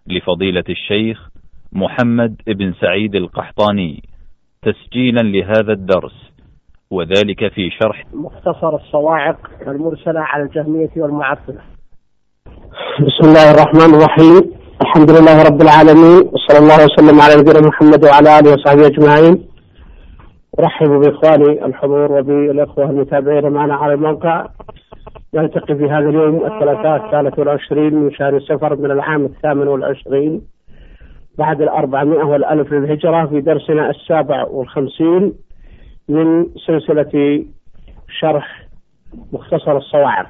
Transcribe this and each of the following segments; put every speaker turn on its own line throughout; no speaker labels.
لفضيلة الشيخ محمد بن سعيد القحطاني تسجيلا لهذا الدرس، وذلك في شرح
مختصر الصواعق المرسلة على الجهمية والمعطلة. بسم الله الرحمن الرحيم، الحمد لله رب العالمين، وصلى الله وسلم على نبينا محمد وعلى آله وصحبه أجمعين. أرحب بإخواني الحضور وبالأخوة المتابعين معنا على الموقع. نلتقي في هذا اليوم الثلاثاء 23 من شهر سفر من العام 28 بعد 400 والألف للهجرة في درسنا 57 من سلسلة شرح مختصر الصواعق.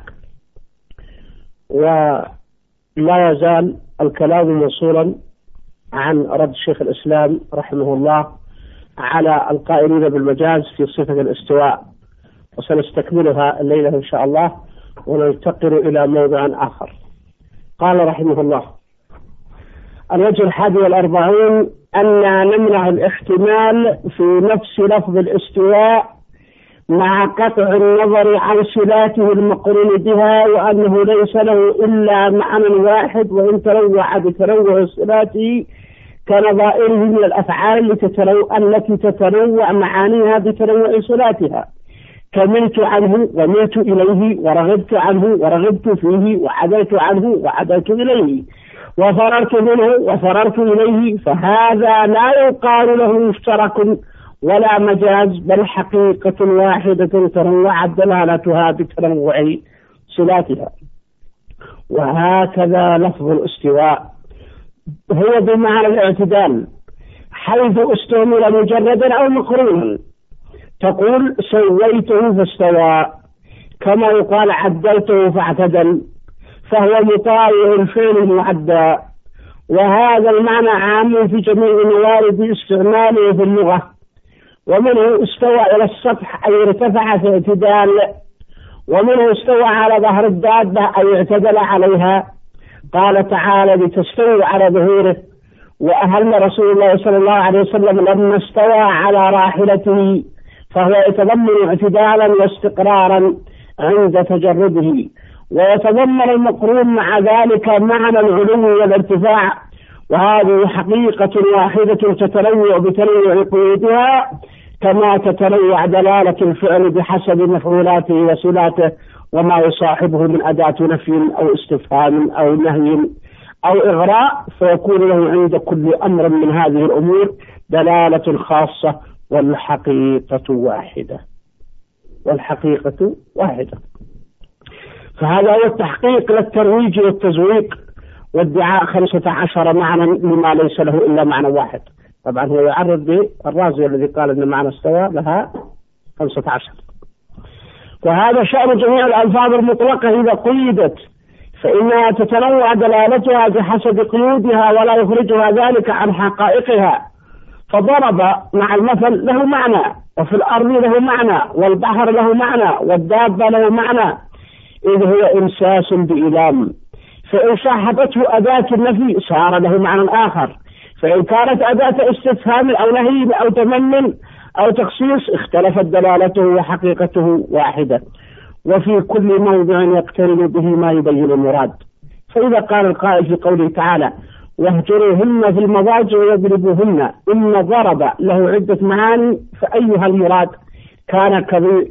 ولا يزال الكلام موصولا عن رد شيخ الإسلام رحمه الله على القائلين بالمجاز في صفة الاستواء، وسنستكملها الليلة إن شاء الله وننتقل إلى موضوع آخر. قال رحمه الله: الوجه 41 أن نمنع الاحتمال في نفس لفظ الاستواء مع قطع النظر عن صلاته المقرون بها، وأنه ليس له إلا معنى واحد وإن تنوع بتنوع صلاته كنظائره من الأفعال التي تتنوع معانيها بتنوع صلاتها، كملت عنه وملت إليه، ورغبت عنه ورغبت فيه، وعدلت عنه وعدلت إليه، وفررت منه وفررت إليه. فهذا لا يقال له مشترك ولا مجاز، بل حقيقة واحدة تنوعت دلالتها بتنوع صلاتها. وهكذا لفظ الاستواء هو بمعنى الاعتدال، حيث استعمل مجردا أو مقرونا. تقول سويته فاستوى، كما يقال عدلته فاعتدل، فهو مطاوع الفعل المعدى. وهذا المعنى عام في جميع موارد استعماله في اللغة. ومنه استوى إلى السطح أي ارتفع في اعتدال، ومنه استوى على ظهر الدابة أي اعتدل عليها. قال تعالى: لتستوي على ظهوره. وأهل رسول الله صلى الله عليه وسلم لما استوى على راحلته، فهو يتضمن اعتدالا واستقرارا عند تجرده، ويتضمن المقرون مع ذلك معنى العلو والارتفاع. وهذه حقيقة واحدة تتنوع بتنوع قيودها، كما تتنوع دلالة الفعل بحسب مفعولاته وصلاته وما يصاحبه من أداة نفي أو استفهام أو نهي أو إغراء، فيكون له عند كل أمر من هذه الأمور دلالة خاصة، والحقيقة واحدة. والحقيقة واحدة. فهذا هو التحقيق للترويج والتزويق وادعاء 15 معنى لما ليس له إلا معنى واحد. طبعا هو يعرض بالرازي الذي قال أن معنى استوى لها 15. وهذا شأن جميع الألفاظ المطلقة إذا قيدت، فإنها تتنوع دلالتها بحسب قيودها ولا يخرجها ذلك عن حقائقها. فضرب مع المثل له معنى، وفي الأرض له معنى، والبحر له معنى، والدابة له معنى، إذ هو إمساس بإلام. فإن صاحبته أداة النفي صار له معنى آخر، فإن كانت أداة استفهام أو نهي أو تمنن أو تخصيص اختلفت دلالته وحقيقته واحدة، وفي كل موضع يقترن به ما يبين المراد. فإذا قال القائل في قوله تعالى: واهجروهن في المضاجع واضربوهن، إن ضرب له عدة معاني، فأيها المراد؟ كان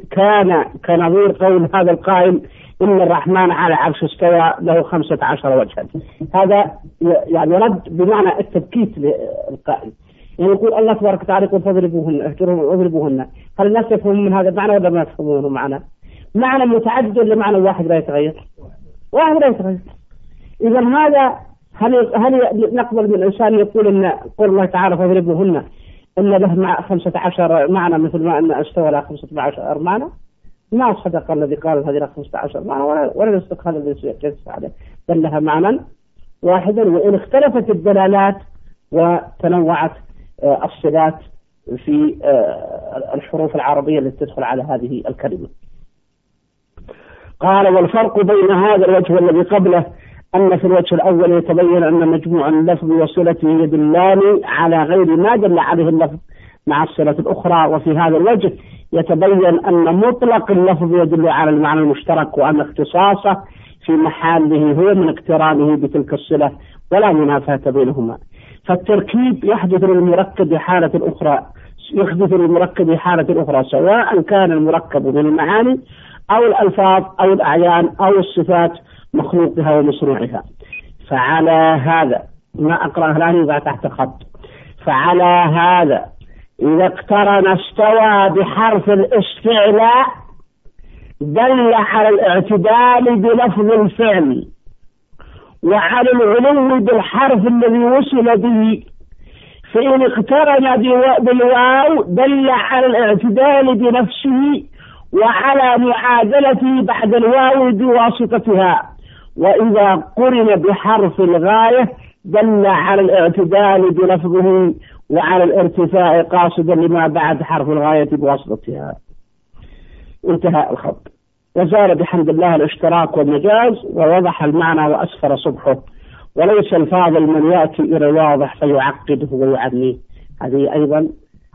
كنظير قول هذا القائل: إن الرحمن على عرش استوى له 15 وجها. هذا يعني رد بمعنى التبكيت للقائل، يعني يقول الله تبارك وتعالى: يقول فاضربوهن، اهجروهن واضربوهن. هل الناس يفهمون من هذا المعنى ولا ما يفهمونه معنا؟ معنى متعدد لمعنى واحد لا يتغير، واحد لا يتغير. إذا هذا هل نقبل من الإنسان يقول أن قول الله تعالى فاضربوهن إلا له مع 15 معنى مثل ما أن استوى له 15 معنى؟ ما صدق الذي قال هذه له 15 معنى ولا يصدق هذا الذي يقص عليه، بل لها معنى واحدا. وإن اختلفت الدلالات وتنوعت الصلات في الحروف العربية التي تدخل على هذه الكلمة. قال: والفرق بين هذا الوجه والذي قبله أن في الوجه الأول يتبين أن مجموع اللفظ وصلته يدلان على غير ما دل عليه اللفظ مع الصلة الأخرى، وفي هذا الوجه يتبين أن مطلق اللفظ يدل على المعنى المشترك، وأن اختصاصه في محله هو من اقترانه بتلك الصلة ولا منافاة بينهما. فالتركيب يحدث للمركب بحالة أخرى، سواء كان المركب من المعاني أو الألفاظ أو الأعيان أو الصفات مخلوقها ومصنوعها. فعلى هذا ما أقرأ الآن يضع تحت خط. فعلى هذا إذا اقترن استوى بحرف الاستعلاء دل على الاعتدال بلفظ الفعل، وعلى العلو بالحرف الذي وصل به. فإن اقترن بالواو دل على الاعتدال بنفسه وعلى معادلته بعد الواو بواسطتها. وإذا قرن بحرف الغاية دل على الاعتدال بلفظه وعلى الارتفاع قاصدا لما بعد حرف الغاية بواسطتها. انتهى الخط. وزال بحمد الله الاشتراك والمجاز ووضح المعنى وأسفر صبحه، وليس الفاضل من يأتي إلى الواضح فيعقده ويعنيه. هذه أيضا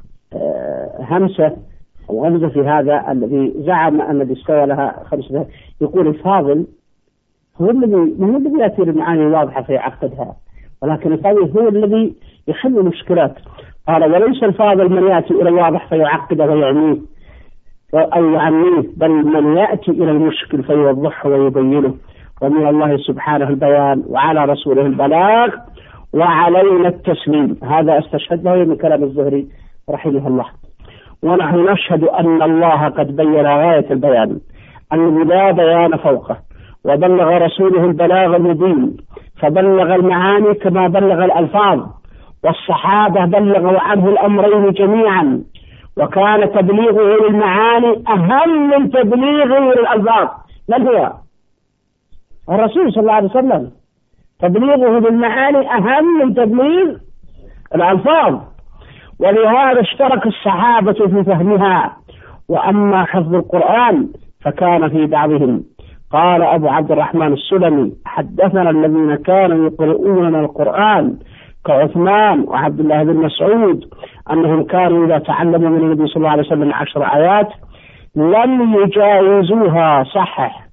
همسة أو غمزة في هذا الذي زعم أن الذي استوى لها 5. يقول الفاضل هو الذي يأتي المعاني الواضحة فيعقدها، ولكن الفاضل هو الذي يحل المشكلات. قال وليس الفاضل من يأتي إلى الواضح فيعقده ويعنيه أو يعنيه، بل من يأتي إلى المشكل فيوضحه ويبينه. ومن الله سبحانه البيان وعلى رسوله البلاغ وعلينا التسليم. هذا استشهد له من كلام الزهري رحمه الله. ونحن نشهد أن الله قد بين غاية البيان الذي لا بيان فوقه، وبلغ رسوله البلاغ المبين، فبلغ المعاني كما بلغ الألفاظ، والصحابة بلغوا عنه الأمرين جميعا، وكان تبليغه للمعاني أهم من تبليغه للألفاظ. من هو؟ الرسول صلى الله عليه وسلم. تبليغه للمعاني أهم من تبليغ الألفاظ، ولهذا اشترك الصحابة في فهمها. وأما حفظ القرآن فكان في بعضهم. قال أبو عبد الرحمن السلمي حدثنا الذين كانوا يقرؤون القرآن كعثمان وعبد الله بن مسعود أنهم كانوا إذا تعلموا من النبي صلى الله عليه وسلم 10 آيات لم يجاوزوها. صحح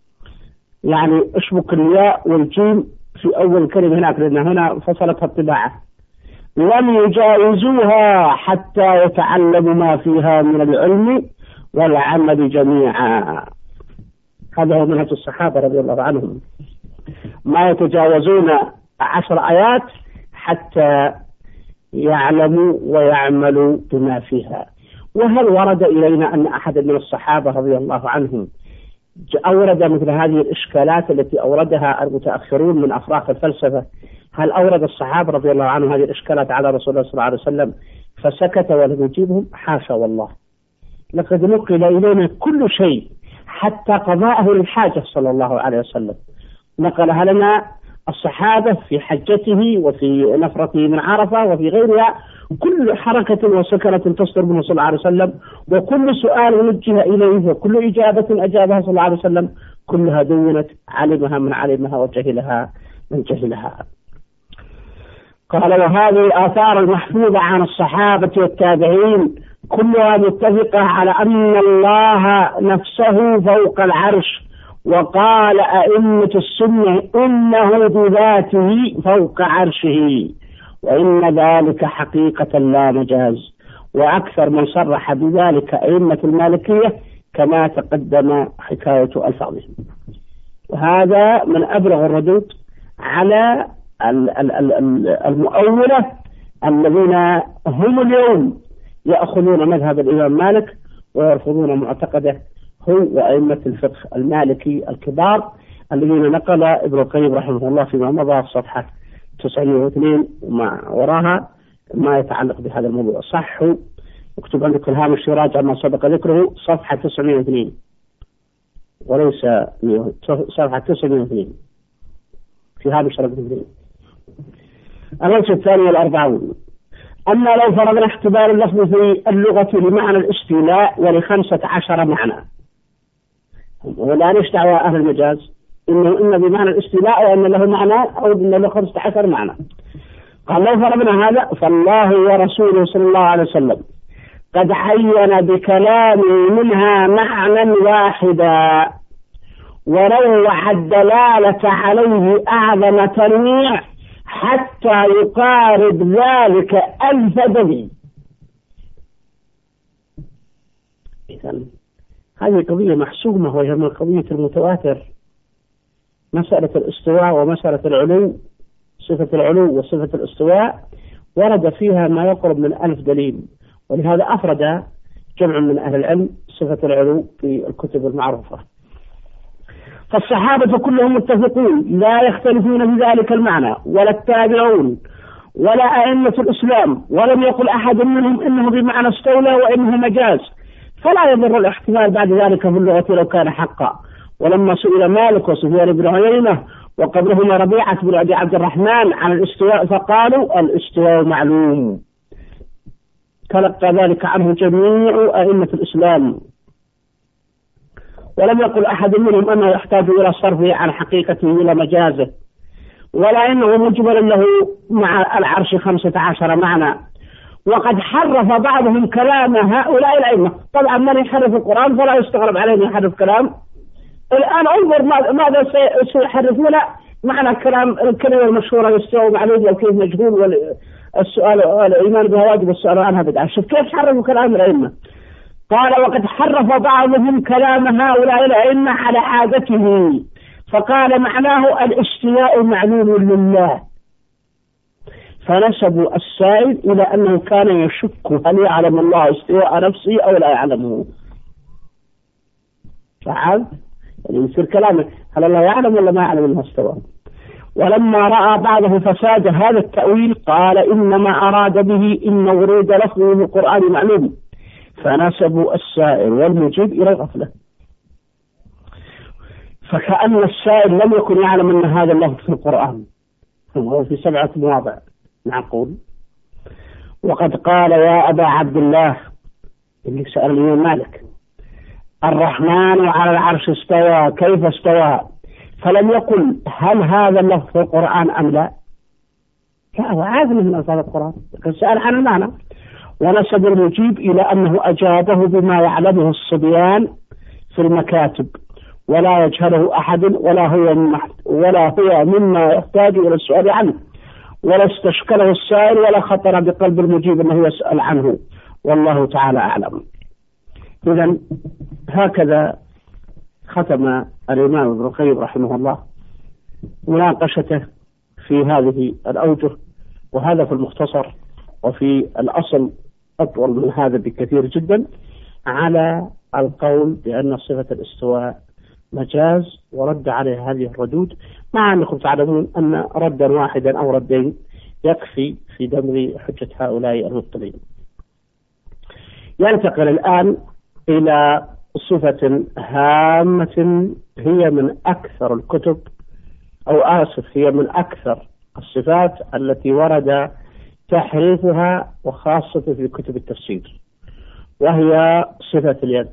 يعني اشبك الياء والجيم في أول كلمة هناك، لأن هنا فصلتها الطباعة. لم يجاوزوها حتى يتعلموا ما فيها من العلم والعمل جميعا. هذا هو منهج الصحابة رضي الله عنهم، ما يتجاوزون 10 آيات حتى يعلموا ويعملوا بما فيها. وهل ورد إلينا أن أحد من الصحابة رضي الله عنهم أورد مثل هذه الإشكالات التي أوردها المتأخرون من أفراق الفلسفة؟ هل أورد الصحابة رضي الله عنهم هذه الإشكالات على رسول الله صلى الله عليه وسلم فسكت ولم يجيبهم؟ حاشا والله، لقد نقل إلينا كل شيء حتى قضاءه للحاجة صلى الله عليه وسلم. نقلها لنا الصحابة في حجته وفي نفرته من عرفة وفي غيرها، كل حركة وسكنة تصدر منه صلى الله عليه وسلم، وكل سؤال وجه إليه وكل إجابة أجابها صلى الله عليه وسلم كلها دونت، علمها من علمها وجهلها من جهلها. قال وهذه الآثار المحفوظة عن الصحابة والتابعين كلها متفقة على أن الله نفسه فوق العرش، وقال أئمة السنة إنه بذاته فوق عرشه، وإن ذلك حقيقة لا مجاز. وأكثر من صرح بذلك أئمة المالكية كما تقدم حكاية ألفاظهم. وهذا من أبلغ الردود على المؤولة الذين هم اليوم يأخذون مذهب الإمام مالك ويرفضون معتقده هو وأئمة الفقه المالكي الكبار الذين نقل ابن القيم رحمه الله فيما مضى في صفحة 902 وما وراها ما يتعلق بهذا الموضوع. صحوا اكتب عندك الهامش يراجع ما سبق ذكره صفحة 902 وليس صفحة 902 في هامش رقم 2. الوجه الثاني والأربعون أما لو فرضنا اختبار اللفظ في اللغة لمعنى الاستيلاء ول15 معنى، ولا نشتع أهل المجاز إن بمعنى الاستيلاء وأن له معنى أو أن له 15 معنى. قال لو فرضنا هذا فالله ورسوله صلى الله عليه وسلم قد عين بكلامه منها معنى واحدا ونوع الدلالة عليه أعظم تنويع حتى يقارب ذلك 1000 دليل. إذن هذه قضية محسومة، وهي من قضية المتواتر، مسألة الاستواء ومسألة العلو، صفة العلو وصفة الاستواء ورد فيها ما يقرب من 1000 دليل، ولهذا أفرد جمع من أهل العلم صفة العلو في الكتب المعروفة. فالصحابة كلهم متفقون لا يختلفون في ذلك المعنى، ولا التابعون ولا أئمة الإسلام، ولم يقل أحد منهم إنه بمعنى استولى وإنه مجاز، فلا يضر الاحتمال بعد ذلك في اللغة لو كان حقا. ولما سئل مالك وسفيان بن عيينة وقبلهما ربيعة بن أبي عبد الرحمن عن الاستواء فقالوا الاستواء معلوم، تلقى ذلك عنه جميع أئمة الإسلام، ولم يقل أحد منهم أنه يحتاج إلى صرفه عن حقيقته إلى مجازه، ولا إنه مجبر له مع العرش 15 معنى. وقد حرف بعضهم كلام هؤلاء الأئمة. طبعا من يحرف القرآن فلا يستغرب عليه أن يحرف كلام. الآن انظر ماذا سيحرفون معنى الكلمة المشهورة الاستواء معلوم وكيف مجهول، والسؤال الإيمان بها واجب والسؤال عنها بدعة. شوف كيف حرفوا كلام الأئمة. قال وقد حرف بعضهم كلام هؤلاء الأئمة على عادته، فقال معناه الاستواء معلوم لله، فنسبوا السائل إلى أنه كان يشك هل يعلم الله استواء نفسه أو لا يعلمه. فعاد يعني يصير كلامه هل الله يعلم ولا ما يعلم أنه استواء. ولما رأى بعضه فساد هذا التأويل قال إنما أراد به إن ورود لفظه في القرآن معلوم، فنسبوا السائل والمجيب إلى الغفلة، فكأن السائل لم يكن يعلم أن هذا اللفظ في القرآن، هو في 7 مواضع معقول. وقد قال يا أبا عبد الله اللي سأل الإمام مالك الرحمن على العرش استوى كيف استوى، فلم يقل هل هذا اللفظ في القرآن أم لا، لا هو عارف من ألفاظ القرآن لكن سأل عن المعنى. ونسب المجيب إلى أنه أجابه بما يعلمه الصبيان في المكاتب ولا يجهله أحد ولا هو مما يحتاج إلى السؤال عنه، ولا استشكله السائل ولا خطر بقلب المجيب أنه يسأل عنه، والله تعالى أعلم. إذن هكذا ختم الإمام ابن القيم رحمه الله مناقشته في هذه الأوجه، وهذا في المختصر، وفي الأصل أطول من هذا بكثير جدا، على القول بأن صفة الاستواء مجاز، ورد عليه هذه الردود، مع أنكم تعلمون أن ردا واحدا أو ردين يكفي في دمر حجة هؤلاء المبطلين. ينتقل الآن إلى صفة هامة هي من أكثر الكتب هي من أكثر الصفات التي ورد تحريفها وخاصة في كتب التفسير، وهي صفة اليد.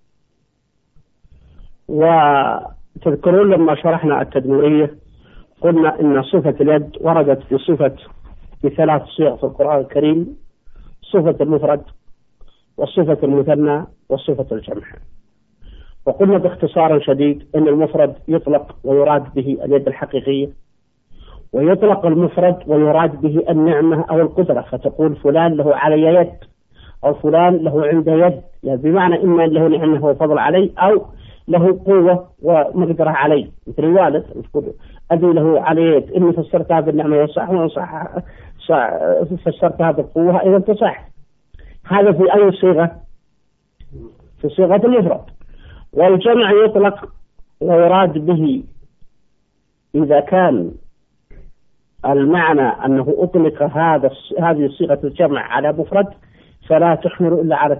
وتذكرون لما شرحنا التدمرية قلنا إن صفة اليد وردت في 3 صيغ في القرآن الكريم: صفة المفرد والصفة المثنى والصفة الجمع. وقلنا باختصار شديد أن المفرد يطلق ويراد به اليد الحقيقية، ويطلق المفرد ويراد به النعمة أو القدرة، فتقول فلان له علي يد أو فلان له عند يد، يعني بمعنى إما له نعمة وفضل علي أو له قوة ومقدرة علي، مثل الوالد أبي له علي يد، إني فسرتها بالنعمة يصح وصح فسرتها بالقوة إذا تصح. هذا في أي صيغة؟ في صيغة المفرد. والجمع يطلق ويراد به إذا كان المعنى أنه أطلق هذه صيغة الجمع على مفرد فلا تحمل إلا على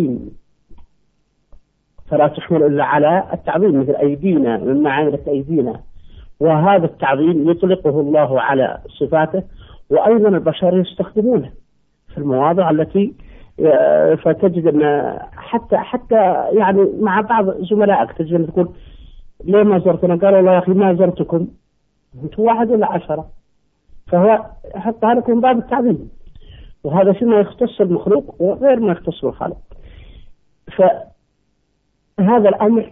التعظيم، مثل أيدينا مما عملت أيدينا، وهذا التعظيم يطلقه الله على صفاته، وأيضا البشر يستخدمونه في المواضع التي فتجد أن حتى يعني مع بعض زملائك تجد أن تقول ليه ما زرتنا؟ قالوا والله يا أخي ما زرتكم، أنتم 1 ولا 10، فهو حتى هذا من باب التعظيم. وهذا فيما يختص المخلوق وغير ما يختص الخالق. فهذا الأمر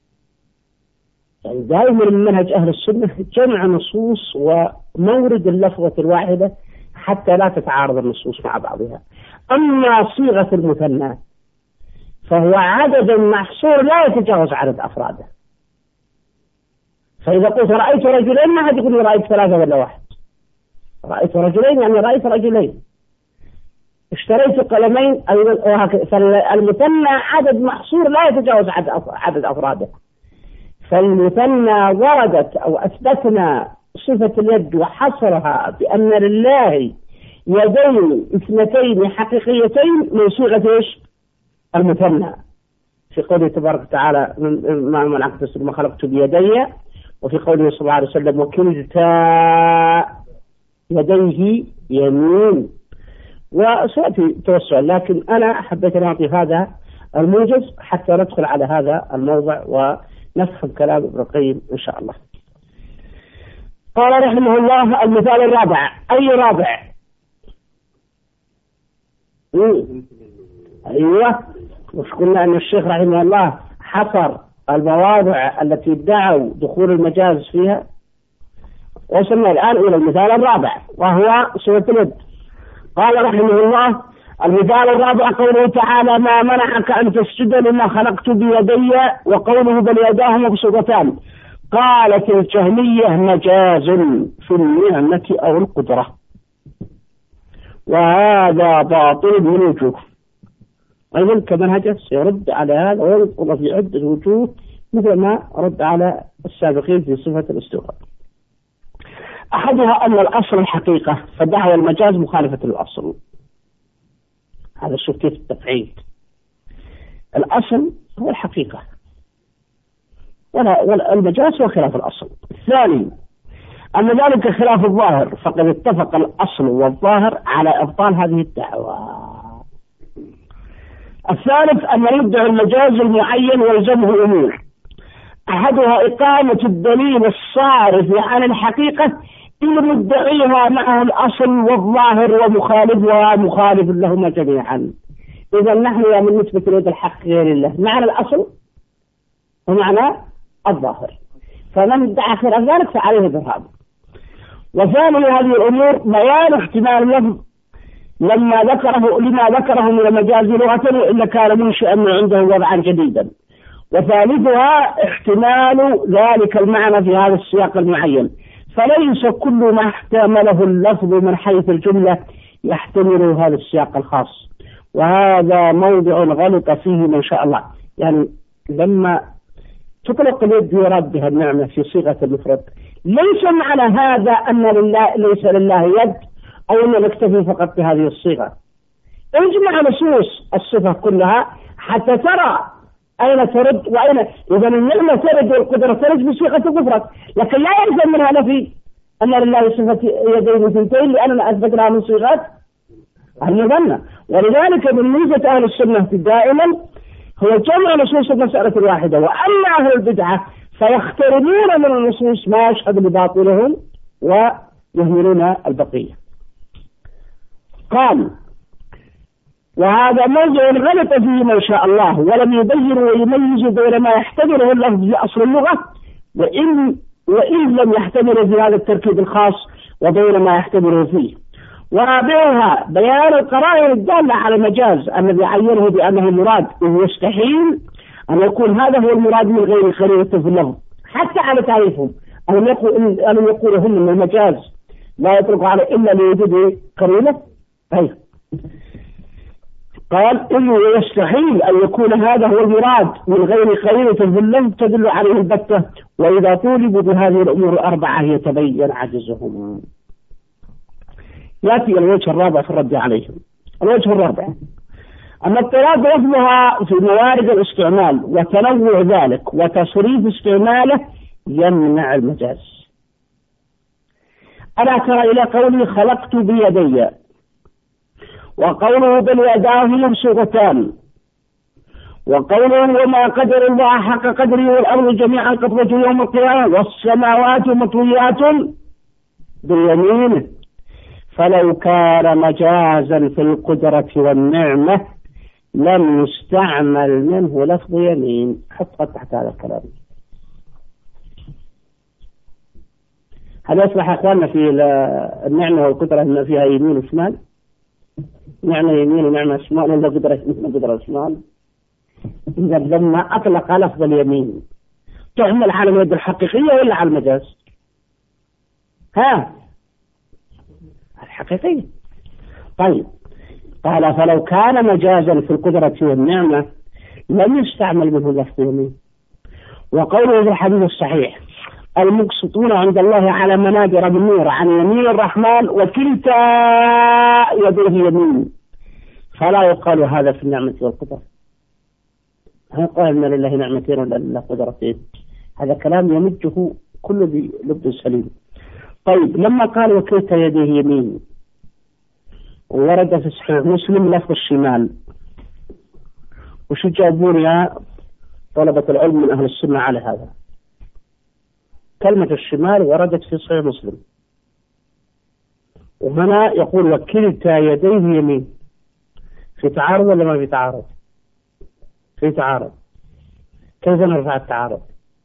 يعني دائما من منهج أهل السنة جمع نصوص ومورد اللفظة الواحدة حتى لا تتعارض النصوص مع بعضها. أما صيغة المثنى فهو عدد محصور لا يتجاوز عدد أفراده. فإذا قلت رأيت رجلين ما حد يقول رأيت ثلاثة ولا واحد. رأيت رجلين يعني رأيت رجلين. اشتريت قلمين وهكذا. فالمثنى عدد محصور لا يتجاوز عدد أفراده. فالمثنى وردت أو أثبتنا صفة اليد وحصرها بأن لله يدين اثنتين حقيقيتين من صيغة ايش؟ المثنى، في قوله تبارك وتعالى ما منعك ما خلقت بيدي، وفي قوله صلى الله عليه وسلم وكلتا يديه يمين. وسأتي توسع، لكن أنا حبيت أن أعطي هذا الموجز حتى ندخل على هذا الموضع ونفهم كلام ابن القيم إن شاء الله. قال رحمه الله المثال الرابع. أي رابع؟ أيوة، وش قلنا أن الشيخ رحمه الله حصر المواضع التي ادعوا دخول المجاز فيها. وصلنا الآن إلى المثال الرابع وهو سورة اليد. قال رحمه الله المثال الرابع قوله تعالى ما منعك أن تسجد لما خلقت بيدي، وقوله بل يداه مبسوطتان. قالت الجهمية مجاز في النعمة أو القدرة، وهذا باطل من وجوه. أيضا كمنهج سيرد على هذا ويذكر في عدة وجوه مثل ما رد على السابقين في صفة الاستواء. أحدها أن الأصل الحقيقة، فدعوى المجاز مخالفة للأصل. هذا شوف كيف التقعيد. الأصل هو الحقيقة والمجاز هو خلاف الأصل. الثاني أن ذلك خلاف الظاهر، فقد اتفق الأصل والظاهر على إبطال هذه الدعوة. الثالث أن يدعي المجاز المعين ويلزمه أمور، أحدها إقامة الدليل الصارف عن الحقيقة إلى مدعيها معه الأصل والظاهر ومخالفها مخالف لهما جميعا. إذا نحن من نثبت اليد الحق غير الله معنى الأصل ومعنى الظاهر، فمن ادعى خلاف ذلك فعليه ذهاب. وثاني هذه الأمور بيان احتمال اللفظ لما ذكره من المجاز لغة، وإلا كان منشئا من عنده وضعا جديدا. وثالثها احتمال ذلك المعنى في هذا السياق المعين، فليس كل ما احتمله اللفظ من حيث الجملة يحتمل هذا السياق الخاص، وهذا موضع غلط فيه ما شاء الله. يعني لما تطلق اليد يراد بها النعمة في صيغة المفرد، ليس معنى هذا أن ليس لله يد أو أن نكتفي فقط بهذه الصيغة. اجمع نصوص الصفة كلها حتى ترى أين ترد وأين. إذا النعمة ترد والقدرة ترد بصيغة المفرد، لكن لا يلزم منها نفي أن لله صفة يدين اثنتين لأننا أثبتناها من صيغات المثنى. ولذلك من ميزة أهل السنة دائما هو جمع نصوص المسألة الواحدة. وأما أهل البدعة فيخترمون من النصوص ما يشهد لباطلهم ويهملون البقية. قال وهذا موضع غلط فيه ما شاء الله، ولم يبين ويميز بين ما يحتمله اللفظ في أصل اللغة وإن لم يحتمل في هذا التركيب الخاص وبين ما يحتمله فيه. ورابعها بيان القرائن الدالة على المجاز الذي عينه بأنه المراد، إذ يستحيل أن يكون هذا هو المراد من غير قرينة في اللفظ حتى على تعريفهم. أن يقولوا هم أن المجاز لا يطلق على إلا لوجود قرينة. أي قال إنه يستحيل أن يكون هذا هو المراد من غير قرينة في اللفظ تدل عليه البتة، وإذا طولبوا بهذه الأمور الأربعة يتبين عجزهم. يأتي الوجه الرابع في الرد عليهم. الوجه الرابع أن اضطراد لفظها في موارد الاستعمال وتنوع ذلك وتصريف استعماله يمنع المجاز. ألا ترى إلى قوله خلقت بيدي، وقوله بل يداه مبسوطتان، وقوله وما قدر الله حق قدره والأرض جميعا قبضته يوم القيامة والسماوات مطويات بيمينه. فلو كان مجازا في القدرة والنعمة لم يستعمل منه لفظ يمين. حط تحت هذا الكلام. هل يصلح أخواننا في النعمة والقدرة أن فيها يمين وشمال؟ نعمة يمين ونعمة شمال، ولا قدرة يمين وقدرة شمال؟ إذا لما أطلق لفظ اليمين تعمل على اليد الحقيقية ولا على المجاز؟ الحقيقية. طيب، قال فلو كان مجازا في القدرة والنعمة لم يستعمل منه لفظ يمين. وقوله في الحديث الصحيح المقسطون عند الله على منابر من نور عن يمين الرحمن وكلتا يديه يمين، فلا يقال هذا في النعمة والقدرة. هل قال إن لله نعمتين ولا لله قدرتين؟ هذا كلام يمجه كل ذي لب سليم. طيب، لما قال وكلتا يديه يمين ورد في صحيح مسلم لفظ الشمال، وش جابون يا طلبة العلم من أهل السنة على هذا؟ كلمة الشمال وردت في صحيح مسلم، وهنا يقول وكلتا يديه يمين. في تعارض ولا ما في تعارض؟ في تعارض. كيف نرفع التعارض؟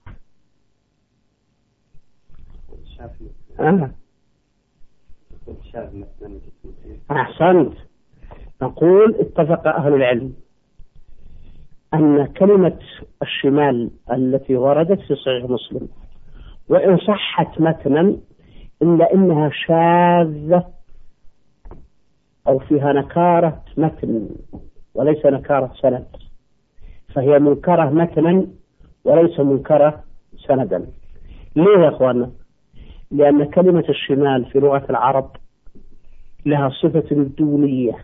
أحسنت. نقول اتفق أهل العلم أن كلمة الشمال التي وردت في صحيح مسلم وإن صحت متنا إلا إنها شاذة أو فيها نكارة متن وليس نكارة سند، فهي منكرة متنا وليس منكرة سندا. ليه يا أخوانا؟ لأن كلمة الشمال في لغة العرب لها صفة دونية،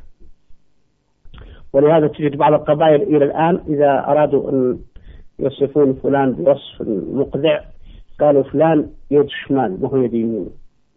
ولهذا تجد بعض القبائل إلى الآن إذا أرادوا أن يصفون فلان بوصف مقذع قالوا فلان يد شمال وهو يد يمين.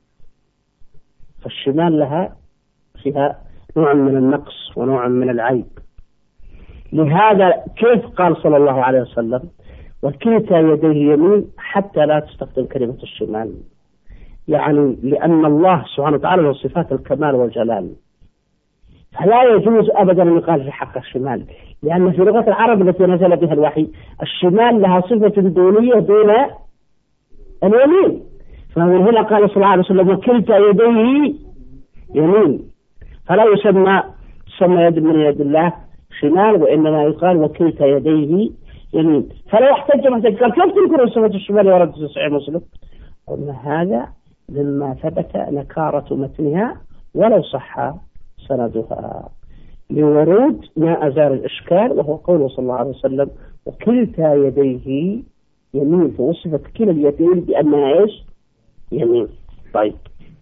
فالشمال لها فيها نوع من النقص ونوع من العيب. لهذا كيف قال صلى الله عليه وسلم وكلتا يديه يمين حتى لا تستخدم كلمة الشمال؟ يعني لأن الله سبحانه وتعالى له صفات الكمال والجلال، فلا يجوز أبدا أن يقال في حق الشمال، لأن في لغة العرب التي نزل بها الوحي الشمال لها صفة دونية دون اليمين. فمن هنا قال صلى الله عليه وسلم وكلتا يديه يمين، فلا يسمى يد من يد الله شمال، وإنما يقال وكلتا يديه يمين. فلا يحتج من قال كيف تذكر صفة الشمال ورد في صحيح مسلم؟ قلنا هذا مما ثبت نكارة متنها ولو صح سندها، لورود ما أزال الإشكال، وهو قوله صلى الله عليه وسلم وكلتا يديه يمين، فوصفت كلا اليدين بأنها إيش؟ يمين. طيب،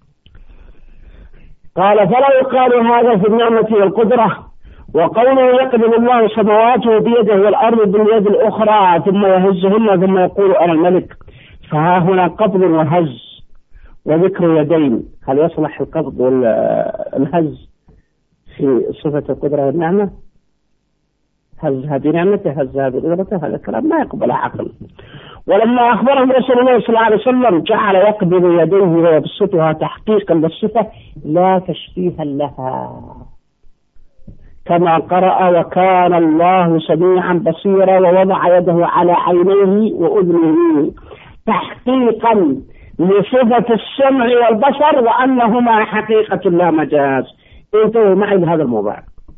قال فلا يقال هذا في النعمة والقدرة. وقوله يقبل الله سماواته بيده والأرض باليد الأخرى ثم يهزهن ثم يقول أنا الملك، فها هنا قبض وهز وذكر يدين. هل يصلح القبض والهز في صفة القدرة والنعمة؟ هزها بنعمته هزها بقدرته، هذا كلام ما يقبل عقل. ولما أخبرهم رسول الله صلى الله عليه وسلم جعل يقبض يديه ويبسطها تحقيقا للصفة لا تشبيها لها، كما قرأ وكان الله سميعا بصيرا ووضع يده على عينيه وأذنه تحقيقا لصفة السمع والبصر وأنهما حقيقة لا مجاز. انتهوا معي بهذا الموضوع.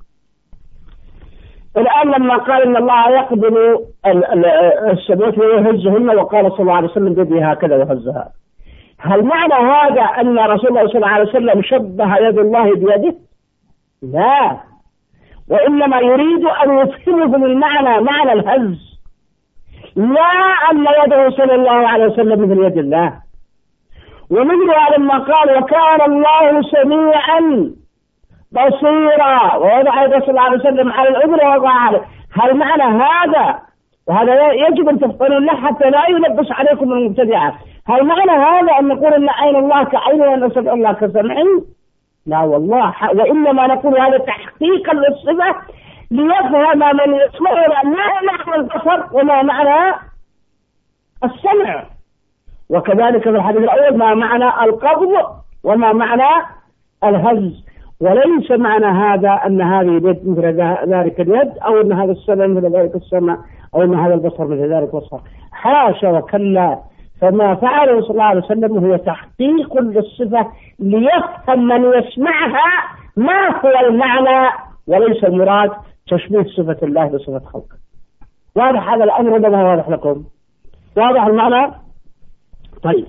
الآن لما قال إن الله يقبل السماوات ويهزهن وقال صلى الله عليه وسلم بيده هكذا وهزها، هل معنى هذا أن رسول الله صلى الله عليه وسلم شبه يد الله بيده؟ لا، وإنما يريد أن يفهمه بالمعنى معنى الهز، لا أن يده صلى الله عليه وسلم مثل يد الله. ومثل لما قال وكان الله سميعا بصيرا ووضع يده صلى الله عليه وسلم على الأذن ووضع عليه، هل معنى هذا؟ وهذا يجب أن تفقنوا له حتى لا يلبس عليكم المبتدعة. هل معنى هذا أن نقول أن عين الله كعين وأن سمع الله كسمع؟ لا والله، وإنما نقول هذا تحقيقا للصفة ليفهم من يسمعنا ما معنى البصر وما معنى السمع، وكذلك في الحديث الأول ما معنى القبض وما معنى الهز، وليس معنى هذا أن هذه اليد مثل ذلك اليد، أو أن هذا السمع مثل ذلك السمع، أو أن هذا البصر مثل ذلك البصر. حاشا وكلا. فما فعله صلى الله عليه وسلم هو تحقيق للصفة ليفهم من يسمعها ما هو المعنى، وليس المراد تشبيه صفة الله بصفة خلقه. واضح هذا الأمر ولا ما واضح لكم؟ واضح المعنى؟ طيب.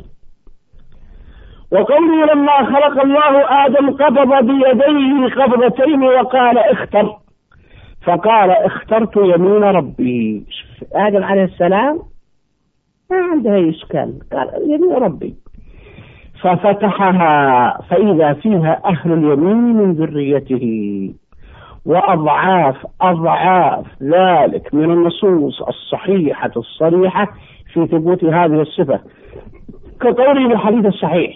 وقوله لما خلق الله آدم قبض بيديه قبضتين وقال اختر، فقال اخترت يمين ربي. آدم عليه السلام ما عنده إشكال، قال يمين ربي، ففتحها فإذا فيها أهل اليمين من ذريته، وأضعاف ذلك من النصوص الصحيحة الصريحة في ثبوت هذه الصفة، كقوله في الحديث الصحيح: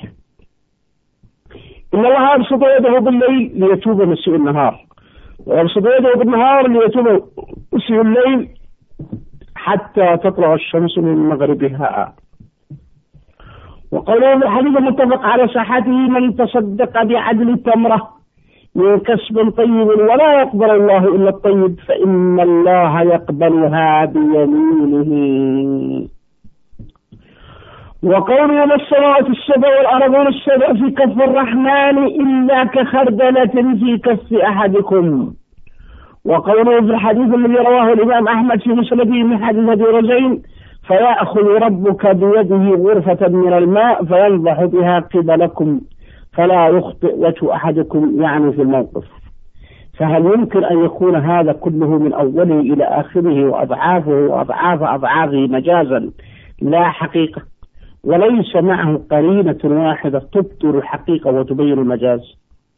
إن الله يبسط يده بالليل ليتوب مسيء النهار، ويبسط يده بالنهار ليتوب مسيء الليل حتى تطلع الشمس من مغربها. وقوله في الحديث المتفق على صحته: من تصدق بعدل تمرة من كسب طيب ولا يقبل الله إلا الطيب فإن الله يقبلها بيمينه. وقوله ما السماوات السبع والأرضون السبع في كف الرحمن إلا كخردلة في كف أحدكم. وقوله في الحديث الذي رواه الإمام أحمد في مسنده من حديث أبي رزين: فيأخذ ربك بيده غرفة من الماء فينضح بها قبلكم فلا يخطئ وجه أحدكم، يعني في الموقف. فهل يمكن أن يكون هذا كله من أوله إلى آخره وأضعافه وأضعاف أضعافه مجازا لا حقيقة، وليس معه قرينة واحدة تبطل الحقيقة وتبين المجاز؟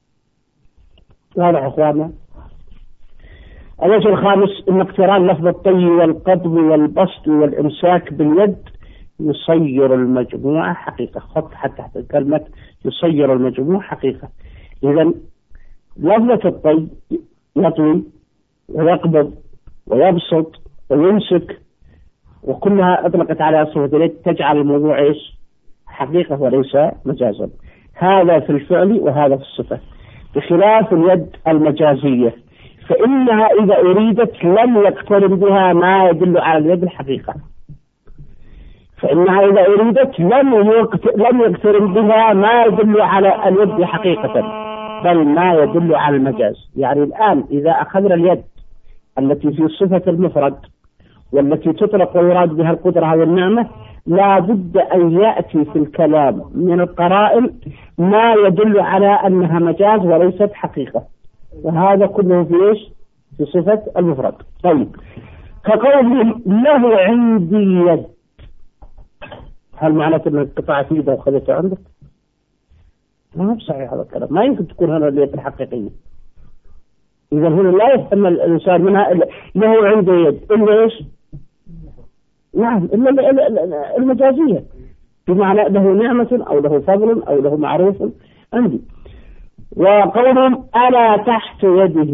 واضح أخواننا؟ الوجه الخامس: إن اقتران لفظ الطي والقبض والبسط والإمساك باليد يصير المجموعة حقيقة. خط حتى تحت كلمة يصير المجموعة حقيقة. إذن لفظة الطي يطوي ويقبض ويبسط ويمسك، وكلها أطلقت على صفة اليد تجعل الموضوع إيش؟ حقيقة وليس مجازا. هذا في الفعل وهذا في الصفة، بخلاف اليد المجازية فإنها إذا أريدت لم يقترن بها ما يدل على اليد الحقيقة، فإنها إذا أريدت لم يقترن بها ما يدل على اليد حقيقة، بل ما يدل على المجاز. يعني الآن إذا أخذنا اليد التي في صفة المفرد والتي تطلق ويراد بها القدرة والنعمة، لا بد أن يأتي في الكلام من القرائن ما يدل على أنها مجاز وليست حقيقة، وهذا كله في إيش؟ في صفة المفرد. طيب، كقوله له عندي يد، هل معناته أنك قطعت يده وخذتها عندك؟ ما هو صحيح هذا الكلام، ما يمكن تكون هذا اليد الحقيقية. إذا هنا لا يفهم الإنسان منها له عنده يد إلا إيش؟ نعم، إلا المجازية، بمعنى له نعمة أو له فضل أو له معروف عندي. وقولهم ألا تحت يده،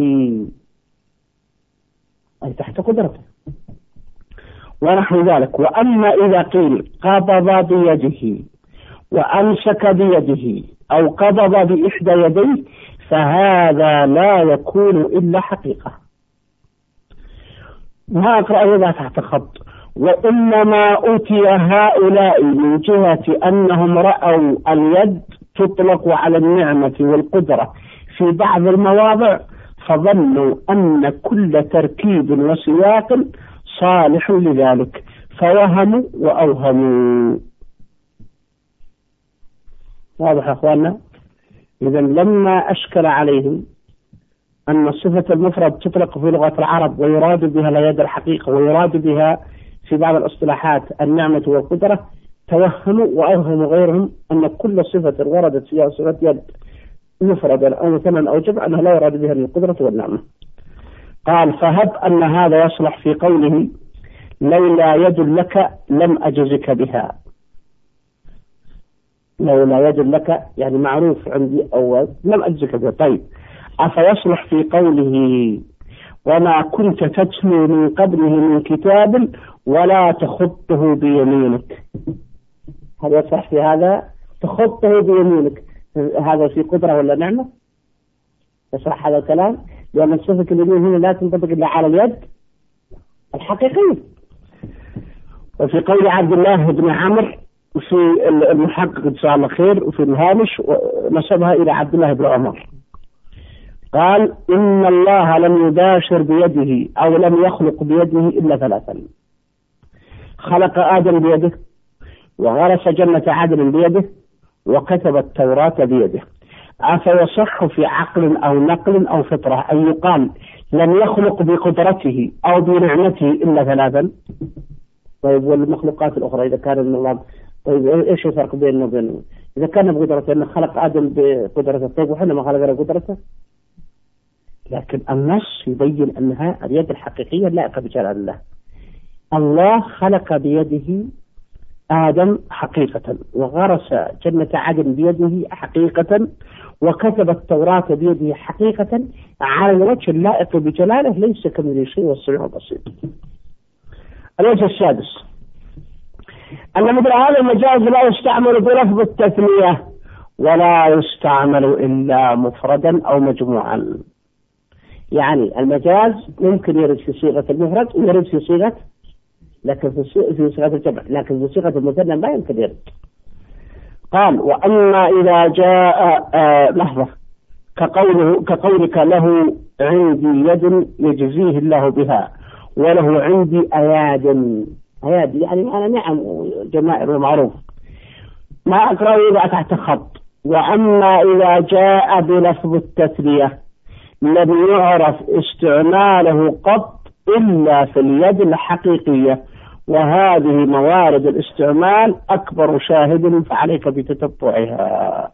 أي تحت قدرته ونحو ذلك. وأما إذا قيل قبض بيده وأمسك بيده أو قبض بإحدى يديه فهذا لا يكون إلا حقيقة. ما أقرأ هذا تحت خط: وإنما أوتي هؤلاء من جهة أنهم رأوا اليد تطلق على النعمة والقدرة في بعض المواضع فظنوا أن كل تركيب وسياق صالح لذلك فوهموا وأوهموا. واضح يا أخواننا؟ إذا لما أشكل عليهم أن صفة المفرد تطلق في لغة العرب ويراد بها اليد الحقيقة ويراد بها في بعض الاصطلاحات النعمة والقدرة، توهموا وأوهموا غيرهم أن كل صفة وردت فيها صفة يد مفردا أو مثلا أو جمع أنها لا يراد بها القدرة والنعمة. قال: فهب أن هذا يصلح في قوله لولا يد لك لم أجزك بها. لولا يد لك يعني معروف عندي أول لم أجزك بها. طيب، أفيصلح في قوله وما كنت تتلو من قبله من كتاب ولا تخطه بيمينك؟ هل يصح في هذا؟ تخطه بيمينك هذا في قدرة ولا نعمة؟ اشرح هذا الكلام، لأن صفة اليمين هنا لا تنطبق إلا على اليد الحقيقية. وفي قول عبد الله بن عمرو في المحقق إن شاء الله خير وفي الهامش نسبها إلى عبد الله بن عمر، قال إن الله لم يباشر بيده أو لم يخلق بيده إلا ثلاثا: خلق آدم بيده، وغرس جنة عدن بيده، وكتب التوراة بيده. أفيصح في عقل أو نقل أو فطرة أن يقال لم يخلق بقدرته أو بنعمته إلا ثلاثا؟ طيب والمخلوقات الأخرى إذا كان الله، طيب إيش الفرق بيننا وبينه؟ إذا كان بقدرته أنه خلق آدم بقدرته، طيب وحنا ما خلقنا بقدرته؟ لكن النص يبين أنها اليد الحقيقية لائقة بجلال الله. الله خلق بيده آدم حقيقة، وغرس جنة عدن بيده حقيقة، وكتب التوراة بيده حقيقة على الوجه اللائق بجلاله، ليس كمثله شيء والسميع البصير. الوجه السادس أن مثل هذا المجاز لا يستعمل بلفظ التثنية ولا يستعمل إلا مفردا أو مجموعا. يعني المجاز ممكن يرد في صيغة المفرد ويرد في صيغة، لكن في صيغة الجمع، لكن في صيغة المثنى ما يمكن يرد. قال وأما إذا جاء لحظة كقولك له عندي يد يجزيه الله بها وله عندي أياد يعني أنا نعم جمائر ومعروف، ما أقرأ إذا تحت خط. وأما إذا جاء بلفظ التثنية لم يعرف استعماله قط إلا في اليد الحقيقية، وهذه موارد الاستعمال أكبر شاهد فعليك بتتبعها.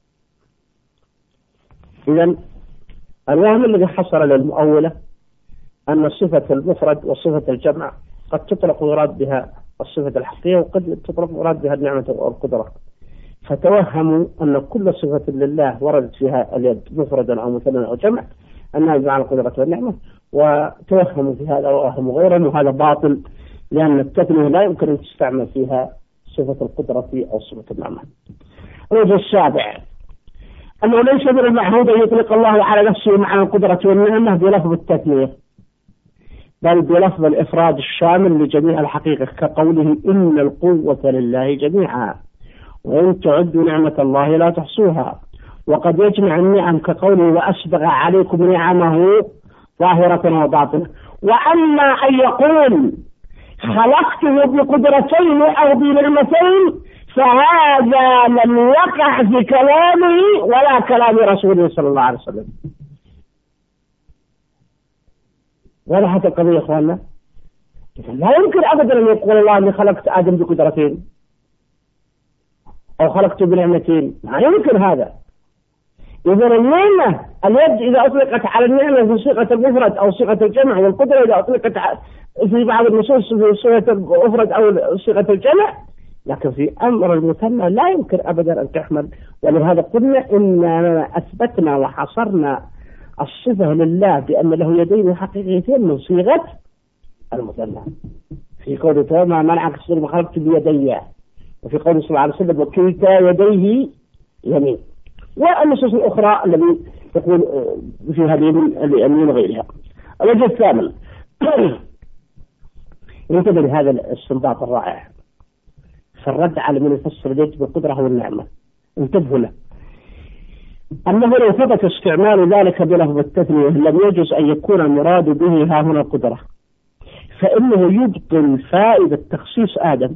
إذن الوهم الذي حصل للمؤولة أن صفة المفرد وصفة الجمع قد تطلق ويراد بها الصفة الحقيقية، وقد تطلق ويراد بها النعمة والقدرة، فتوهموا أن كل صفة لله وردت فيها اليد مفردا أو مثنى أو جمع أنها بمعنى القدرة والنعمة، وتوهموا في هذا ووهموا غيرهم، وهذا باطل، لأن التثنية لا يمكن أن تستعمل فيها صفة القدرة أو صفة النعمة. الوجه السابع أنه ليس من المعهود أن يطلق الله على نفسه معنى القدرة والنعمة بلفظ التثنية، بل بلفظ الإفراد الشامل لجميع الحقيقة، كقوله إن القوة لله جميعا وإن تعدوا نعمة الله لا تحصوها. وقد يجمع النعم كقوله وأسبغ عليكم نعمه ظاهرة وباطنة. وأما أن يقول خلقته بقدرتين أو بنعمتين فهذا لم يقع في كلامه ولا كلام رسوله صلى الله عليه وسلم. وضحت القضية يا إخواننا؟ لا يمكن أبدا أن يقول الله أني خلقت آدم بقدرتين أو خلقته بنعمتين، ما يمكن هذا. إذا النعمة اليد إذا أطلقت على النعمة في صيغة المفرد أو صيغة الجمع، والقدرة إذا أطلقت في بعض النصوص في صيغة المفرد أو صيغة الجمع، لكن في أمر المثنى لا يمكن أبدا أن تحمل. ولهذا قلنا إننا أثبتنا وحصرنا الصفة لله بأن له يدين حقيقيتين من صيغة المثنى في قوله تعالى ما منعك تصدر ما خلقت بيدي، وفي قوله صلى الله عليه وسلم وكلتا يديه يمين. والنصوص الأخرى التي تقول فيها اليمين وغيرها. الوجه الثامن ينتبه لهذا الاستنباط الرائع فالرد على من يفسر اليد بالقدرة والنعمة. انتبهوا له أنه لو ثبت استعمال ذلك بلفظ التثنية لم يجوز أن يكون المراد به ها هنا القدرة، فإنه يبطل فائدة تخصيص آدم،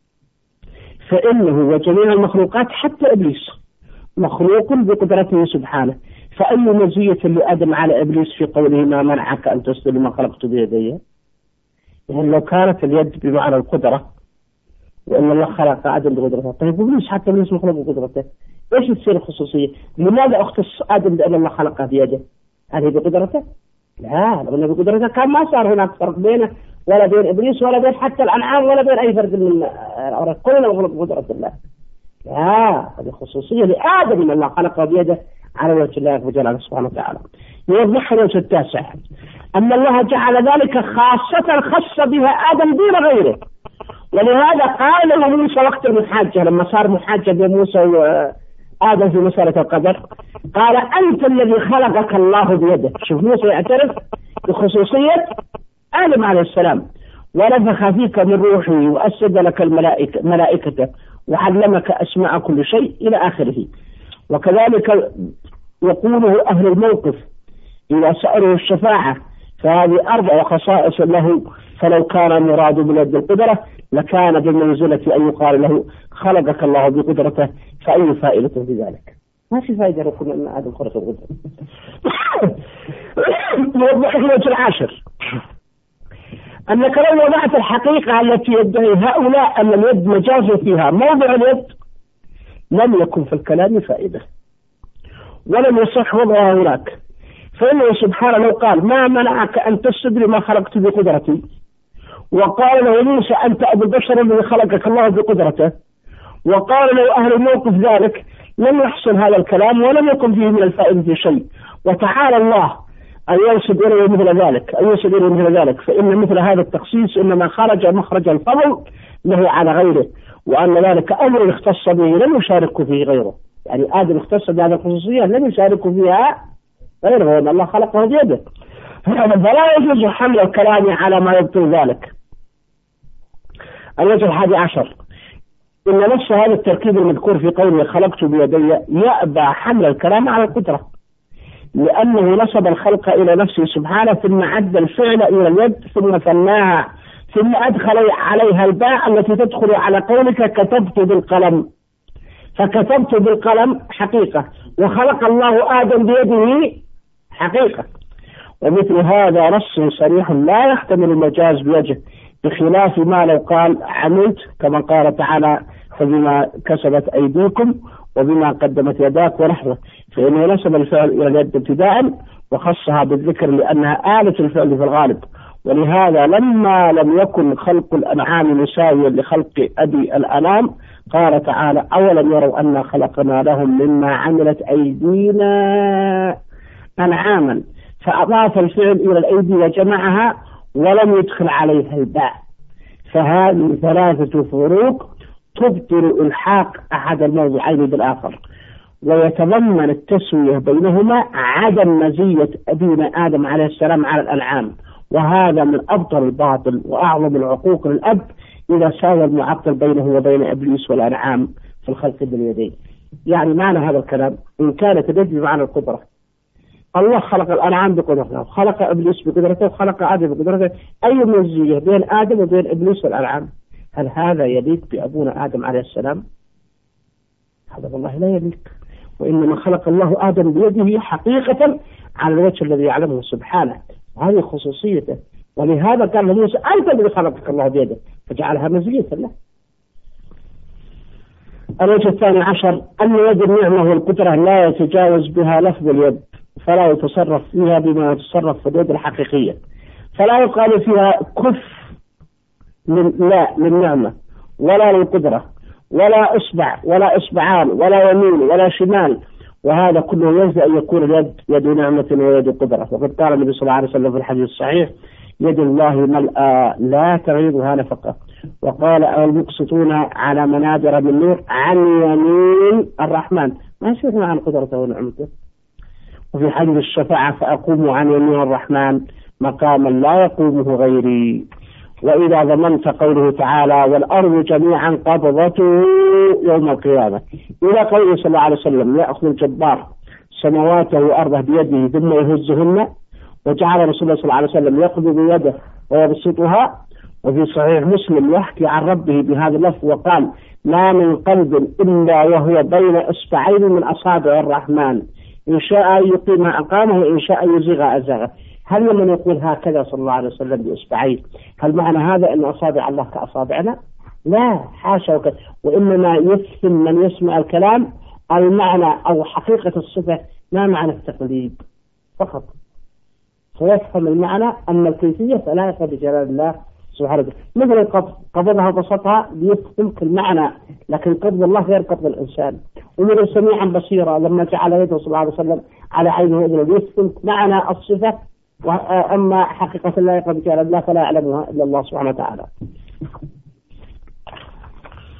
فإنه وجميع المخلوقات حتى إبليس مخلوق بقدرته سبحانه، فأي مزية لآدم على إبليس في قوله ما منعك أن تسجد لما خلقت بيدي؟ يعني لو كانت اليد بمعنى القدرة وأن الله خلق آدم بقدرته، طيب إبليس حتى إبليس مخلوق بقدرته، إيش تصير الخصوصية؟ لماذا أختص آدم بأن الله خلقه بيده؟ هل بقدرته؟ لا، لأنه بقدرته كان ما صار هناك فرق بينه ولا بين إبليس ولا بين حتى الأنعام ولا بين أي فرد من كلنا مخلوق بقدرة الله. لا، هذه خصوصية لآدم أن الله خلقه بيده على وجه الله وجلاله سبحانه وتعالى. يوضح الوجه التاسع أن الله جعل ذلك خاصة خص بها آدم دون غيره، ولهذا قال له موسى وقت المحاجة لما صار محاجة بين موسى آدم في مسألة القدر؟ قال أنت الذي خلقك الله بيده. شوف موسى يعترف بخصوصية آدم عليه السلام، ونفخ فيك من روحه وأسجد لك ملائكته وعلمك أسماء كل شيء إلى آخره. وكذلك يقوله أهل الموقف إذا سألوا الشفاعة، فهذه 4 خصائص له، فلو كان مراد باليد القدرة لكان بالمنزلة أن يقال له خلقك الله بقدرته، فأي فائدة في ذلك؟ ما في فائدة لو كنا أن آدم خلق القدرة. يوضح الوجه العاشر أنك لو وضعت الحقيقة التي يدعي هؤلاء أن اليد مجاز فيها موضع اليد لم يكن في الكلام فائدة ولم يصح وضعها هناك. فإنه سبحانه لو قال ما منعك أن تسجد لما خلقت بقدرتي، وقال له موسى أنت أبو البشر الذي خلقك الله بقدرته، وقال له أهل الموقف ذلك، لم يحصل هذا الكلام ولم يكن فيه من الفائدة شيء. وتعالى الله أن ينسب إليه مثل ذلك، فإن مثل هذا التخصيص إنما خرج مخرج الفضل له على غيره، وأن ذلك أمر اختص به لم يشارك فيه غيره. يعني آدم اختص بهذه الخصوصية لم يشارك فيها غيره، وأن الله خلقه بيده. فلا يجوز حمل الكلام على ما يبطل ذلك. الوجه 11 إن نفس هذا التركيب المذكور في قوله خلقت بيدي يأبى حمل الكلام على القدرة، لأنه نسب الخلق إلى نفسه سبحانه، ثم عد الفعل إلى اليد، ثم ثناها، ثم أدخل عليها الباء التي تدخل على قولك كتبت بالقلم. فكتبت بالقلم حقيقة، وخلق الله آدم بيده حقيقة. ومثل هذا نص صريح لا يحتمل المجاز بوجه، بخلاف ما لو قال عملت كما قال تعالى فبما كسبت أيديكم وبما قدمت يداك ونحوه، فإنه نسب الفعل إلى اليد ابتداء وخصها بالذكر لأنها آلة الفعل في الغالب. ولهذا لما لم يكن خلق الأنعام مساويا لخلق أبي الأنام قال تعالى أولم يروا أنا خلقنا لهم مما عملت أيدينا أنعاما، فأضاف الفعل إلى الأيدي وجمعها ولم يدخل عليها الباء. فهذه 3 فروق تبطل إلحاق أحد الموضوعين بالآخر، ويتضمن التسوية بينهما عدم مزية أبينا آدم عليه السلام على الأنعام، وهذا من أبطل الباطل وأعظم العقوق للأب إذا ساوى المعطل بينه وبين إبليس والأنعام في الخلق باليدين. يعني معنى هذا الكلام إن كانت اليد بمعنى القدرة، الله خلق الأنعام بقدرته، وخلق إبليس بقدرته، وخلق آدم بقدرته، أي مزية بين آدم وبين إبليس والأنعام؟ هل هذا يليق بأبونا آدم عليه السلام؟ هذا والله لا يليق. وإنما خلق الله آدم بيده حقيقة على الوجه الذي يعلمه سبحانه، وهذه خصوصيته. ولهذا قال لموسى أنت الذي خلقك الله بيده، فجعلها مزية له. الوجه 12 أن يد النعمة والقدرة لا يتجاوز بها لفظ اليد، فلا يتصرف فيها بما يتصرف في اليد الحقيقية، فلا يقال فيها كف لا للنعمة ولا للقدرة، ولا إصبع ولا إصبعان ولا يمين ولا شمال، وهذا كله يجوز أن يكون اليد يد نعمة ويد قدرة. وقد قال النبي صلى الله عليه وسلم في الحديث الصحيح يد الله ملأى لا تغيضها نفقة. وقال المقسطون على منابر من نور عن يمين الرحمن، ما يشوفون عن قدرته ونعمته. وفي حديث الشفاعة فأقوم عن يمين الرحمن مقاما لا يقومه غيري. وإذا ضمنت قوله تعالى والأرض جميعا قبضته يوم القيامة إلى قوله صلى الله عليه وسلم يأخذ الجبار سماواته وأرضه بيده ثم يهزهن، وجعل رسول الله صلى الله عليه وسلم يقبض يده ويبسطها. وفي صحيح مسلم يحكي عن ربه بهذا اللفظ وقال ما من قلب إلا وهو بين إصبعين من أصابع الرحمن، إن شاء يقيمها أقامه وإن شاء يزيغها أزاغه. هل لمن يقول هكذا صلى الله عليه وسلم بإصبعين هل معنى هذا أن أصابع الله كأصابعنا؟ لا، حاشا وكذا. وإنما يفهم من يسمع الكلام المعنى أو حقيقة الصفة، ما معنى التقليد فقط، فيفهم المعنى. أما الكيفية فلا يفهم بجلال الله سبحانه وتعالى. مثل القبض قبضها وبسطها ليفهم المعنى، لكن قبض الله غير قبض الإنسان. ومن سميعا بصيرا لما جعل يده صلى الله عليه وسلم على عينه وإذنه ليفهم معنى الصفة، وأما حقيقة لا يقبض بجلال الله فلا يعلمها إلا الله سبحانه وتعالى.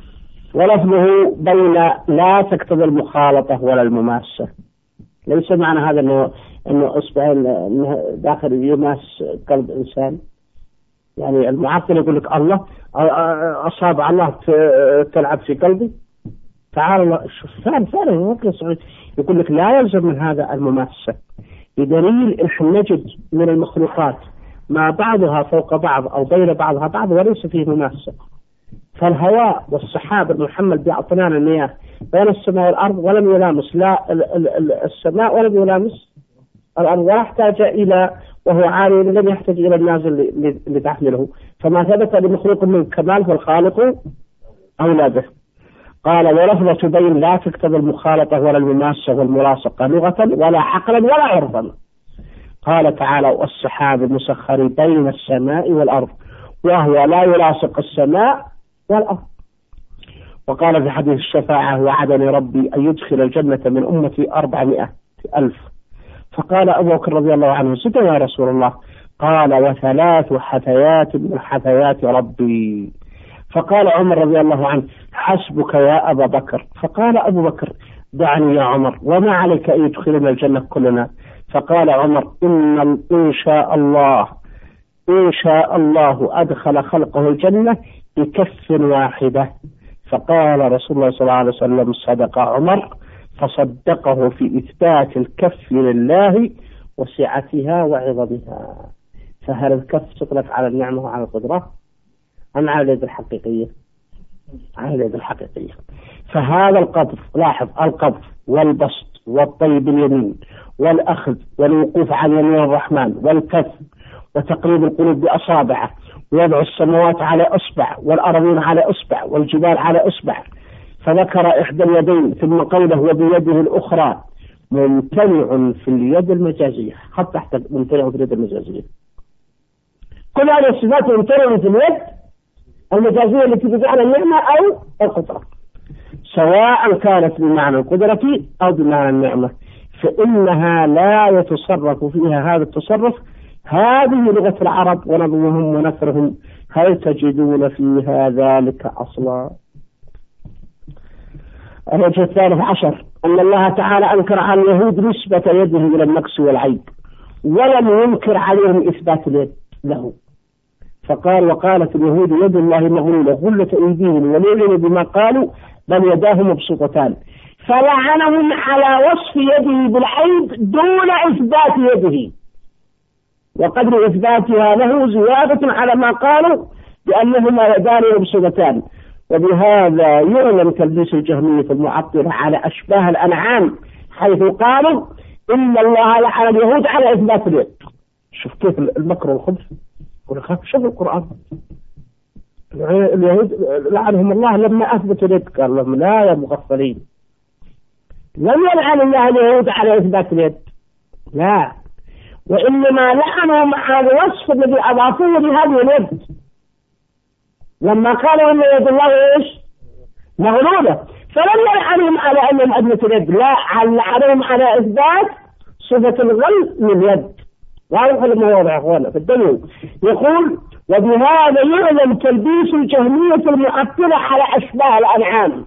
ولفظه بين لا تقتضي المخالطة ولا المماسة. ليس معنى هذا أنه أصبع داخل يماس قلب إنسان. يعني المعطل يقول لك الله أصابع الله تلعب في قلبي، تعالى الله شوف فعلا يقول لك لا يلزم من هذا المماسة، بدليل إن نجد من المخلوقات ما بعضها فوق بعض أو بين بعضها بعض وليس فيه مماسة. فالهواء والسحاب المحمل بأطنان المياه بين السماء والأرض ولم يلامس لا السماء ولم يلامس الأرض، ولا احتاج إلى وهو عالي لم يحتاج إلى النازل لتحمله. فما ثبت لمخلوق من كمال فالخالق أولى به. قال ولفظة تبين لا تقتضي المخالطة ولا المماسة والملاصقة لغة ولا عقلا ولا عرفا. قال تعالى والسحاب المسخر بين السماء والأرض وهو لا يلاصق السماء والأرض. وقال في حديث الشفاعة وعدني ربي أن يدخل الجنة من أمتي 400,000. فقال أبو بكر رضي الله عنه ستة يا رسول الله؟ قال و3 حثيات من حثيات ربي. فقال عمر رضي الله عنه حسبك يا أبا بكر. فقال أبو بكر دعني يا عمر وما عليك أن يدخلنا الجنة كلنا. فقال عمر إن شاء الله أدخل خلقه الجنة بكف واحدة. فقال رسول الله صلى الله عليه وسلم صدق عمر، فصدقه في إثبات الكف لله وسعتها وعظمها. فهل الكف تطلق على النعمة وعلى القدرة أم على اليد الحقيقية؟ على اليد الحقيقية. فهذا القبض، لاحظ، القبض والبسط والطي باليمين والأخذ والوقوف على يمين الرحمن والكف وتقريب القلوب بأصابعه ووضع السماوات على أصبع والأرضين على أصبع والجبال على أصبع. فذكر إحدى اليدين ثم قوله وبيده الأخرى ممتنع في اليد المجازية. خط تحت ممتنع في اليد المجازية. كل هذه الصفات ممتنع في اليد المجازية التي بمعنى النعمة أو القدرة، سواء كانت بمعنى القدرة أو بمعنى النعمة، فإنها لا يتصرف فيها هذا التصرف. هذه لغة العرب ونظمهم ونثرهم، هل تجدون فيها ذلك أصلا؟ الوجه 13 أن الله تعالى أنكر على اليهود نسبة يده إلى النقص والعيب، ولم ينكر عليهم إثبات اليد له. فقال وقالت اليهود يد الله مغلولة غلت أيديهم ولعنوا بما قالوا بل يداه مبسوطتان. فلعنهم على وصف يده بالعيب دون إثبات يده، وقدر إثباتها له زيادة على ما قالوا بأنهما يدان مبسوطتان. وبهذا يعلم تلبيس الجهمية المعطلة على أشباه الأنعام، حيث قالوا إن الله لعن اليهود على إثبات اليد. شوف كيف المكر والخبث. شوف القرآن، اليهود لعنهم الله لما أثبتوا اليد، قال لهم لا يا مغفلين، لم يلعن الله اليهود على إثبات اليد، لا، وإنما لعنهم على الوصف الذي أضافوه لهذه اليد لما قالوا أن يد الله إيش؟ مغلولة. فلم يلعنهم على أنهم أثبتوا اليد، لا، لعنهم على إثبات صفة الغل من اليد. واضح المواضع يا أخوانا في الدليل. يقول وبهذا يعلم تلبيس الجهمية المعطلة على أشباه الأنعام،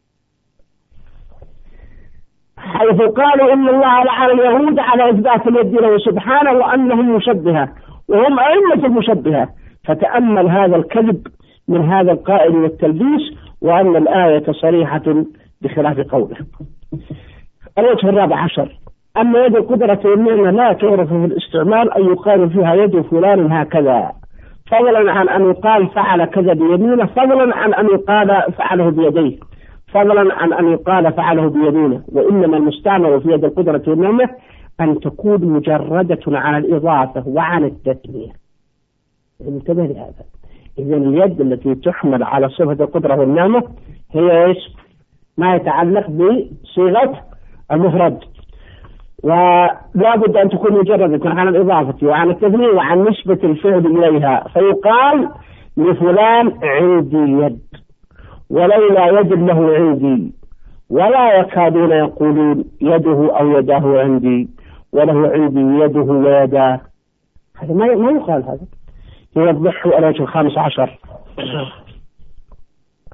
حيث قالوا إن الله لعن اليهود على إثبات اليد له سبحانه وأنهم مشبهة وهم أئمة المشبهة. فتأمل هذا الكذب من هذا القائل والتلبيس، وأن الآية صريحة بخلاف قوله. الوجه 14 أن يد القدرة والنعمة لا تعرف في الاستعمال أن يقال فيها يد فلان هكذا، فضلا عن أن يقال فعل كذا بيمينه، فضلا عن أن يقال فعله بيديه، فضلا عن أن يقال فعله بيمينه. وإنما المستعمل في يد القدرة والنعمة أن تكون مجردة عن الإضافة وعن التثنية. انتبه لهذا. إذن اليد التي تحمل على صفة القدرة والنعمة هي إيش؟ ما يتعلق بصيغة المفرد، ولا بد أن تكون مجردة عن الإضافة وعن التثنية وعن نسبة الفعل إليها. فيقال لفلان عندي يد، ولولا يد له عندي، ولا يكادون يقولون يده أو يداه عندي، وله عندي يده ويداه. هذا ما يقال. هذا يوضحه الوجه 15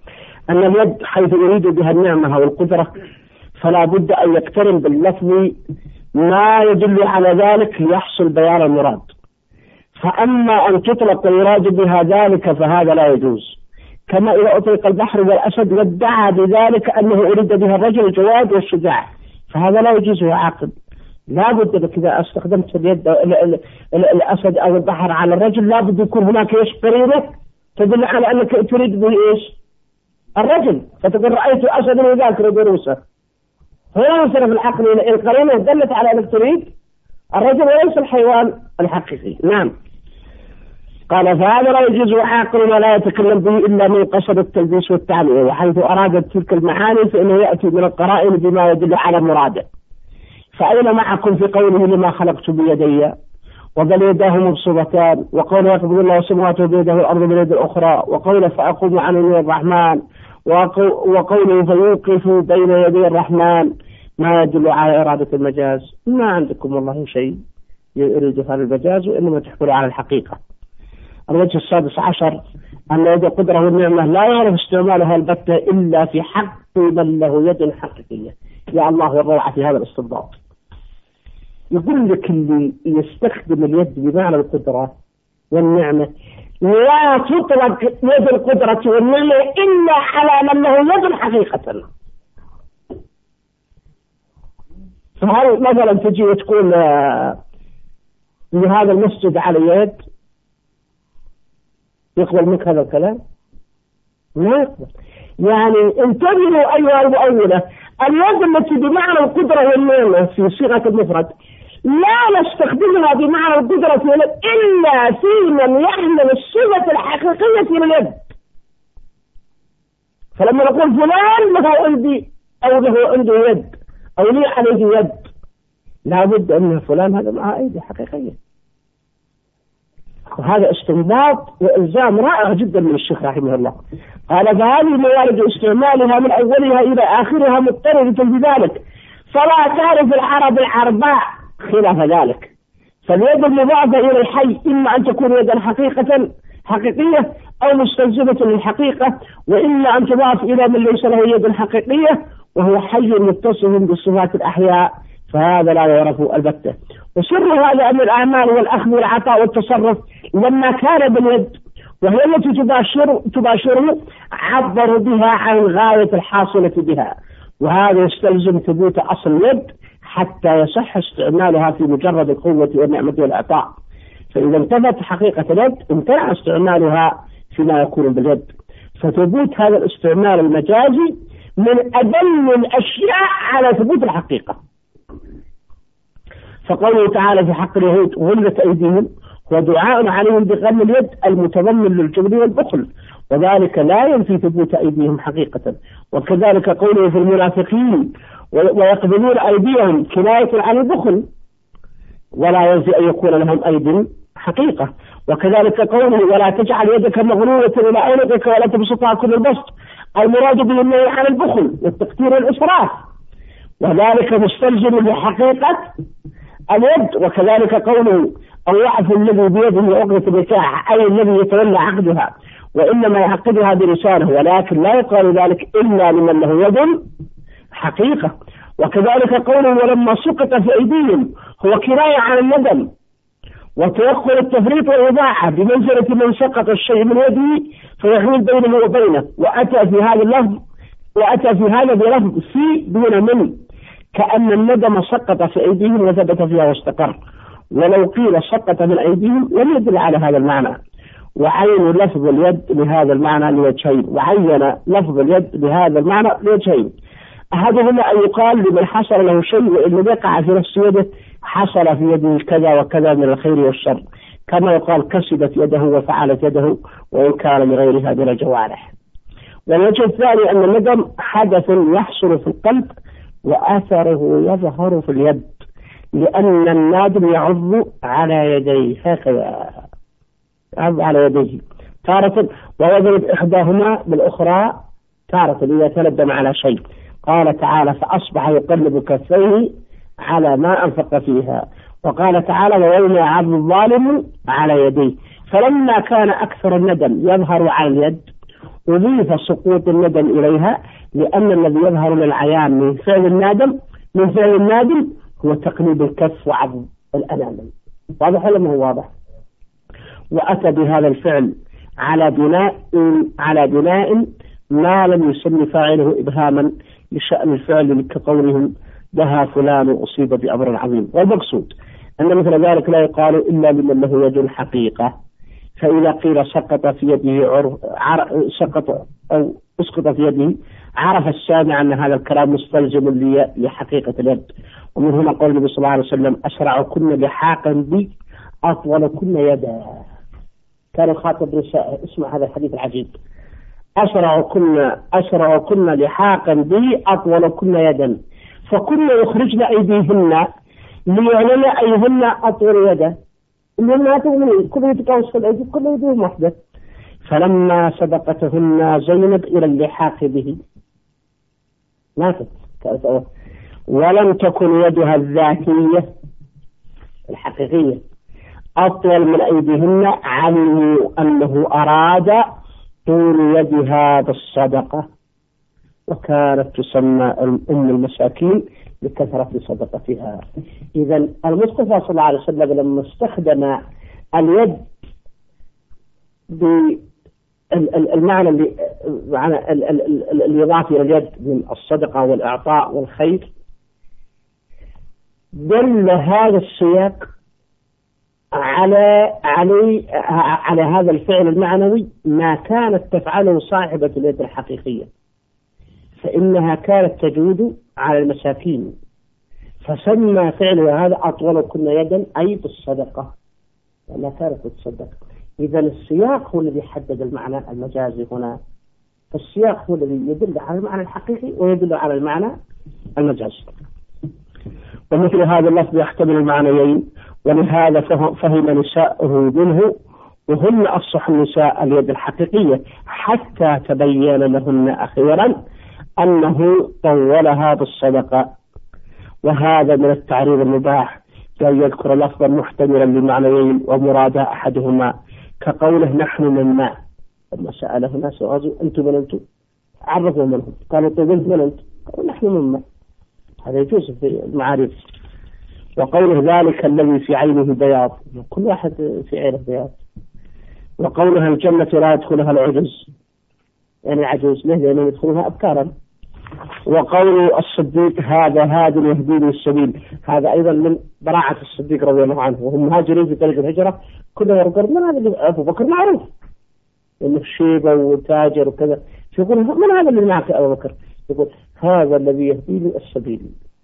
أن اليد حيث يريد بها النعمة والقدرة فلا بد أن يقترن باللفظ ما يدل على ذلك ليحصل بيان المراد. فأما أن تطلق ويراد بها ذلك فهذا لا يجوز، كما إذا أطلق البحر والأسد وادعى بذلك أنه أريد بها الرجل الجواد والشجاع، فهذا لا يجوز وعاقب. لا بد لك إذا استخدمت اليد الأسد أو البحر على الرجل لا بد يكون هناك إيش قرينة تدل على أنك تريد به إيش الرجل، فتقول رأيت أسدا يذاكر دروسه. هنا مثلا في العقل القرينة دلت على أنك تريد الرجل وليس الحيوان الحقيقي. نعم. قال فهذا لا يجوز وعاقل ولا يتكلم به إلا من قصد التلبيس والتعمية، وحيث أراد تلك المعاني فإنه يأتي من القرائن بما يدل على مراده. فأين معكم في قوله لما خلقت بيدي وبل يداه مبسوطتان، وقوله يقبض الله سمواته بيده والأرض باليد الأخرى، وقوله فأقوم عن يمين الرحمن، وقوله فيوقف بين يدي الرحمن، ما يدل على إرادة المجاز. ما عندكم والله شيء يريد هذا المجاز وإنما تحكوا على الحقيقة. الوجه السادس عشر أن يد القدرة والنعمة لا يعرف استعمالها البتة إلا في حق من له يد حقيقية. يا الله الروعة في هذا الاستنباط. يقول لك اللي يستخدم اليد بمعنى القدرة والنعمة لا تطلق يد القدرة والنعمة إلا على من له يد حقيقة. فهل مثلا تجي وتقول لهذا المسجد على يد يقبل منك هذا الكلام؟ لا يقبل. يعني انتبهوا أيها المؤولة، اليد التي بمعنى القدرة والنعمة في صيغة المفرد لا نستخدمها بمعنى القدرة إلا في من يحمل الصفة الحقيقية لليد. فلما نقول فلان له عندي أو له عنده يد أو لي عليه يد، لابد أن فلان هذا معه أيدي حقيقية. وهذا استنباط وإلزام رائع جدا من الشيخ رحمه الله. قال فهذه موارد استعمالها من أولها إلى آخرها مضطردة بذلك، فلا تعرف العرب العرباء خلاف ذلك. فاليد المضافة إلى الحي إما أن تكون يدا حقيقية أو مستلزمة للحقيقة، وإما أن تضاف إلى من ليس له يد حقيقية وهو حي متصف بصفات الأحياء، فهذا لا يعرف البتة. وسر هذا أن الأعمال والأخذ والعطاء والتصرف لما كان باليد وهي التي تباشره عبروا بها عن الغاية الحاصلة بها، وهذا يستلزم ثبوت أصل اليد حتى يصح استعمالها في مجرد القوة والنعمة والعطاء. فإذا انتفت حقيقة اليد امتنع استعمالها فيما يكون باليد. فثبوت هذا الاستعمال المجازي من أدل الأشياء على ثبوت الحقيقة. فقوله تعالى في حق اليهود غلت أيديهم هو دعاء عليهم بغم اليد المتضمن للجبن والبخل، وذلك لا ينفي ثبوت أيديهم حقيقة. وكذلك قوله في المنافقين ويقبلون أيديهم كناية عن البخل، ولا ينفي أن يكون لهم أيدي حقيقة. وكذلك قوله ولا تجعل يدك مغلولة إلى عنقك ولا تبسطها كل البسط، المراد به النهي عن البخل والتقتير والإسراف، وذلك مستلزم لحقيقة اليد. وكذلك قوله أو يعفو الذي بيده عقدة النكاح أي الذي يتولى عقدها وإنما يعقدها بلسانه، ولكن لا يقال ذلك إلا لمن له يد حقيقة. وكذلك قوله ولما سقط في أيديهم هو كناية عن الندم وتوقع التفريط والإضاعة بمنزلة من سقط الشيء من يده فيحول بينه وبينه. وأتى في هذا بلفظ في دون من، كأن الندم سقط في أيديهم وثبت فيها واستقر، ولو قيل سقط من أيديهم لم يدل على هذا المعنى. وعين لفظ اليد لهذا المعنى لوجهين، وعين لفظ اليد لهذا المعنى لوجهين. أحدهما أن يقال لمن حصل له شيء وإن يقع في نفس يده حصل في يده كذا وكذا من الخير والشر، كما يقال كسبت يده وفعلت يده وإن كان لغيرها من الجوارح. والوجه الثاني أن الندم حدث يحصل في القلب وأثره يظهر في اليد، لأن النادم يعض على يديه هكذا، يعض على يديه تارة ويضرب إحداهما بالأخرى تارة إذا تندم على شيء. قال تعالى فأصبح يقلب كفيه على ما أنفق فيها. وقال تعالى ويوم يعض الظالم على يديه. فلما كان أكثر الندم يظهر على اليد أضيف سقوط الندم إليها، لأن الذي يظهر للعيان من فعل النادم هو تقليب الكف وعض الأنامل. واضح ولا ما هو واضح؟ وأتى بهذا الفعل على بناء ما لم يسمي فاعله إبهاما لشأن الفعل، كقولهم دها فلان أصيب بأمر عظيم. والمقصود أن مثل ذلك لا يقال إلا لمن له يد حقيقة. فإذا قيل سقط في يده سقط أو اسقط في يده، عرف السامع أن هذا الكلام مستلزم لحقيقة اليد. ومن هنا قول النبي صلى الله عليه وسلم أسرع كن لحاقا بي أطول كن يدا. كان يخاطب نساء. اسمع هذا الحديث العجيب: أسرع كن لحاقا بي أطول كن يدا، فكن يخرجن أيديهن ليعلن أيهن أطول يدا. إنما كل يتقوس في الأيدي كل يديهم واحدة. فلما سبقتهن زينب إلى اللحاق به ماتت، ولم تكن يدها الذاتية الحقيقية أطول من أيديهن، علموا أنه أراد طول يدها بالصدقة، وكانت تسمى أم المساكين لكثرة صدقتها. إذا المصطفى صلى الله عليه وسلم لما استخدم اليد بالمعنى الإضافي إلى اليد من الصدقة والإعطاء والخير، دل هذا السياق على هذا الفعل المعنوي ما كانت تفعله صاحبة اليد الحقيقية، فإنها كانت تجود على المساكين، فسمى فعلها هذا أطول كن يدا أي بالصدقة، لأنها كانت تتصدق. إذا السياق هو الذي حدد المعنى المجازي هنا، فالسياق هو الذي يدل على المعنى الحقيقي ويدل على المعنى المجازي. ومثل هذا اللفظ يحتمل المعنيين، ولهذا فهم نساؤه منه، وهن أفصح النساء اليد الحقيقية، حتى تبين لهن أخيرا أنه طولها بالصدقة. وهذا من التعريض المباح، كأن يذكر لفظا محتملا لمعنيين ومراد أحدهما، كقوله نحن من ماء. لما سأله ناس أنتم من أنتم؟ عرفوا منهم، قالوا طيبين من أنتم؟ قالوا نحن من ماء. هذا يجوز في المعارف. وقوله ذلك الذي في عينه بياض، كل واحد في عينه بياض. وقولها الجنة لا يدخلها العجز، يعني عجوز، لأنه يدخلها أبكارا. وقول الصديق هذا هاد يهديني السبيل، هذا أيضا من براعة الصديق رضي الله عنه، وهم مهاجرين في طريق الهجرة. كلهم يقول من هذا اللي أبو بكر معروف إنه شيبة وتاجر وكذا، يقول من هذا اللي معك أبو بكر؟ يقول هذا الذي يهديني السبيل.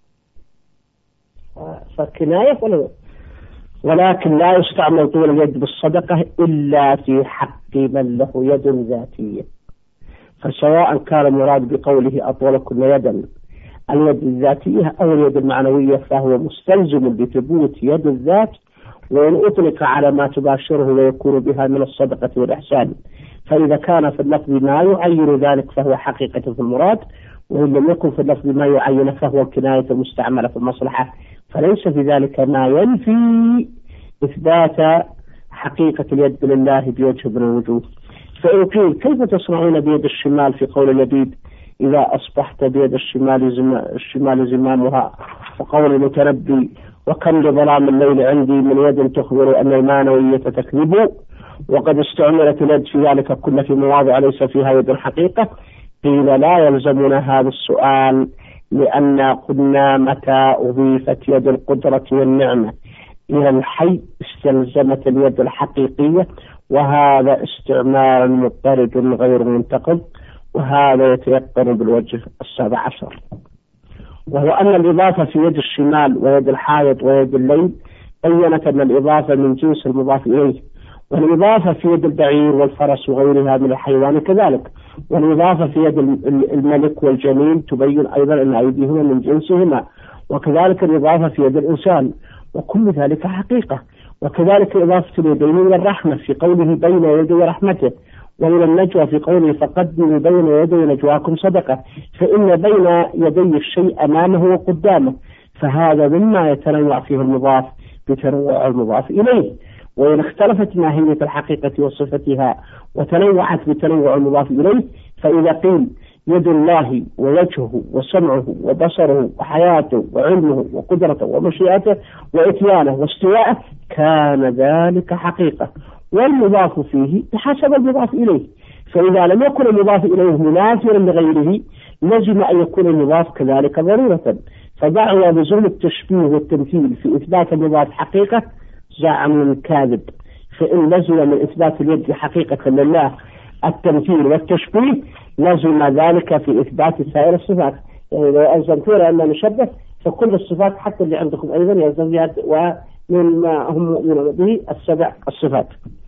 فكناية ولكن لا يستعمل طول اليد بالصدقة إلا في حق من له يد ذاتية. فسواء كان المراد بقوله أطول كل يدا اليد الذاتية أو اليد المعنوية، فهو مستلزم بثبوت يد الذات، وإن أطلق على ما تباشره ويكون بها من الصدقة والإحسان، فإذا كان في اللفظ ما يعين ذلك فهو حقيقة في المراد، وإن لم يكن في اللفظ ما يعين فهو كناية المستعملة في المصلحة، فليس في ذلك ما ينفي إثبات حقيقة اليد لله بوجه من الوجوه. فإن قيل كيف تصنعون بيد الشمال في قول اللبيد إذا أصبحت بيد الشمال زمامها، وقول المتنبي وكم لظلام الليل عندي من يد تخبر أن المعنوية تكذب، وقد استعملت اليد في ذلك كل في مواضع ليس فيها يد الحقيقة، قيل لا يلزمنا هذا السؤال، لأن قلنا متى أضيفت يد القدرة والنعمة إلى الحي استلزمت اليد الحقيقية، وهذا استعمال مضطرد غير منتقد، وهذا يتيقن بالوجه 17، وهو أن الإضافة في يد الشمال ويد الحائط ويد الليل بينت أن الإضافة من جنس المضاف إليه، والإضافة في يد البعير والفرس وغيرها من الحيوان كذلك، والإضافة في يد الملك والجميل تبين أيضا أن أيديهما من جنسهما، وكذلك الإضافة في يد الإنسان، وكل ذلك حقيقة. وكذلك إضافة اليدين إلى الرحمة في قوله بين يدي رحمته، وإلى النجوى في قوله فقدموا بين يدي نجواكم صدقة، فإن بين يدي الشيء أمامه وقدامه، فهذا مما يتنوع فيه المضاف بتنوع المضاف إليه. وإن اختلفت ماهية الحقيقة وصفتها وتنوعت بتنوع المضاف إليه، فإذا قيل يد الله ووجهه وسمعه وبصره وحياته وعلمه وقدرته ومشيئته وإتيانه واستواءه كان ذلك حقيقة، والمضاف فيه بحسب المضاف إليه. فإذا لم يكن المضاف إليه منافرا لغيره لزم أن يكون المضاف كذلك ضرورة. فدعوى لزوم التشبيه والتمثيل في إثبات المضاف حقيقة زعم كاذب، فإن لزم من إثبات اليد حقيقة لله التمثيل والتشبيه لزم ذلك في إثبات سائر الصفات. يعني لو ألزمتونا أن نشبه فكل الصفات حتى اللي عندكم أيضا يلزم يد، ومما هم مؤمنون به السبع الصفات.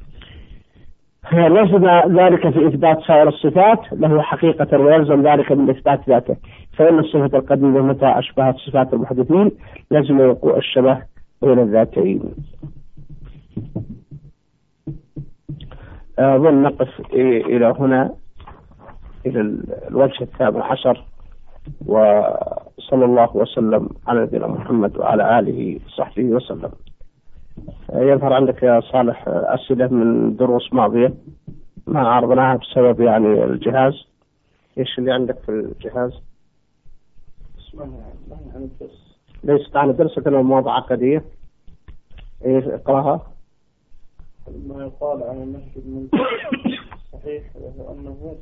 لزم ذلك في إثبات سائر الصفات له حقيقة، ويلزم ذلك من إثبات ذاته. فإن الصفة القديمة متى أشبهت صفات المحدثين لزم وقوع الشبه بين الذاتين. أظن نقف إلى هنا، إلى الوجه 18، وصلى الله وسلم على نبينا محمد وعلى آله وصحبه وسلم. يظهر عندك يا صالح أسئلة من دروس ماضية ما عرضناها بسبب يعني الجهاز. إيش اللي عندك في الجهاز؟ ليست عن درس كنا مواضيع عقدية. إيش اقرأها؟
ما يقال عن المسجد من صحيح وهو أنه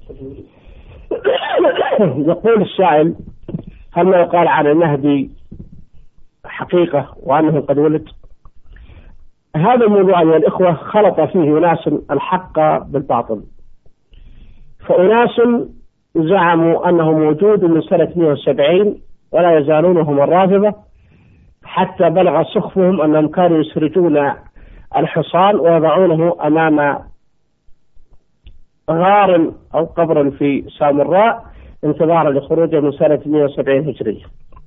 يقول السائل: هل ما يقال عن المهدي حقيقة وأنه قد ولد؟ هذا الموضوع يا الإخوة خلط فيه ناس الحق بالباطل. فأناس زعموا أنه موجود من سنة 170 ولا يزالون هم الرافضة، حتى بلغ سخفهم أنهم كانوا يسرجون الحصان ويضعونه أمام غار أو قبر في سامراء انتظارا لخروجه من سنة 170 هجرية.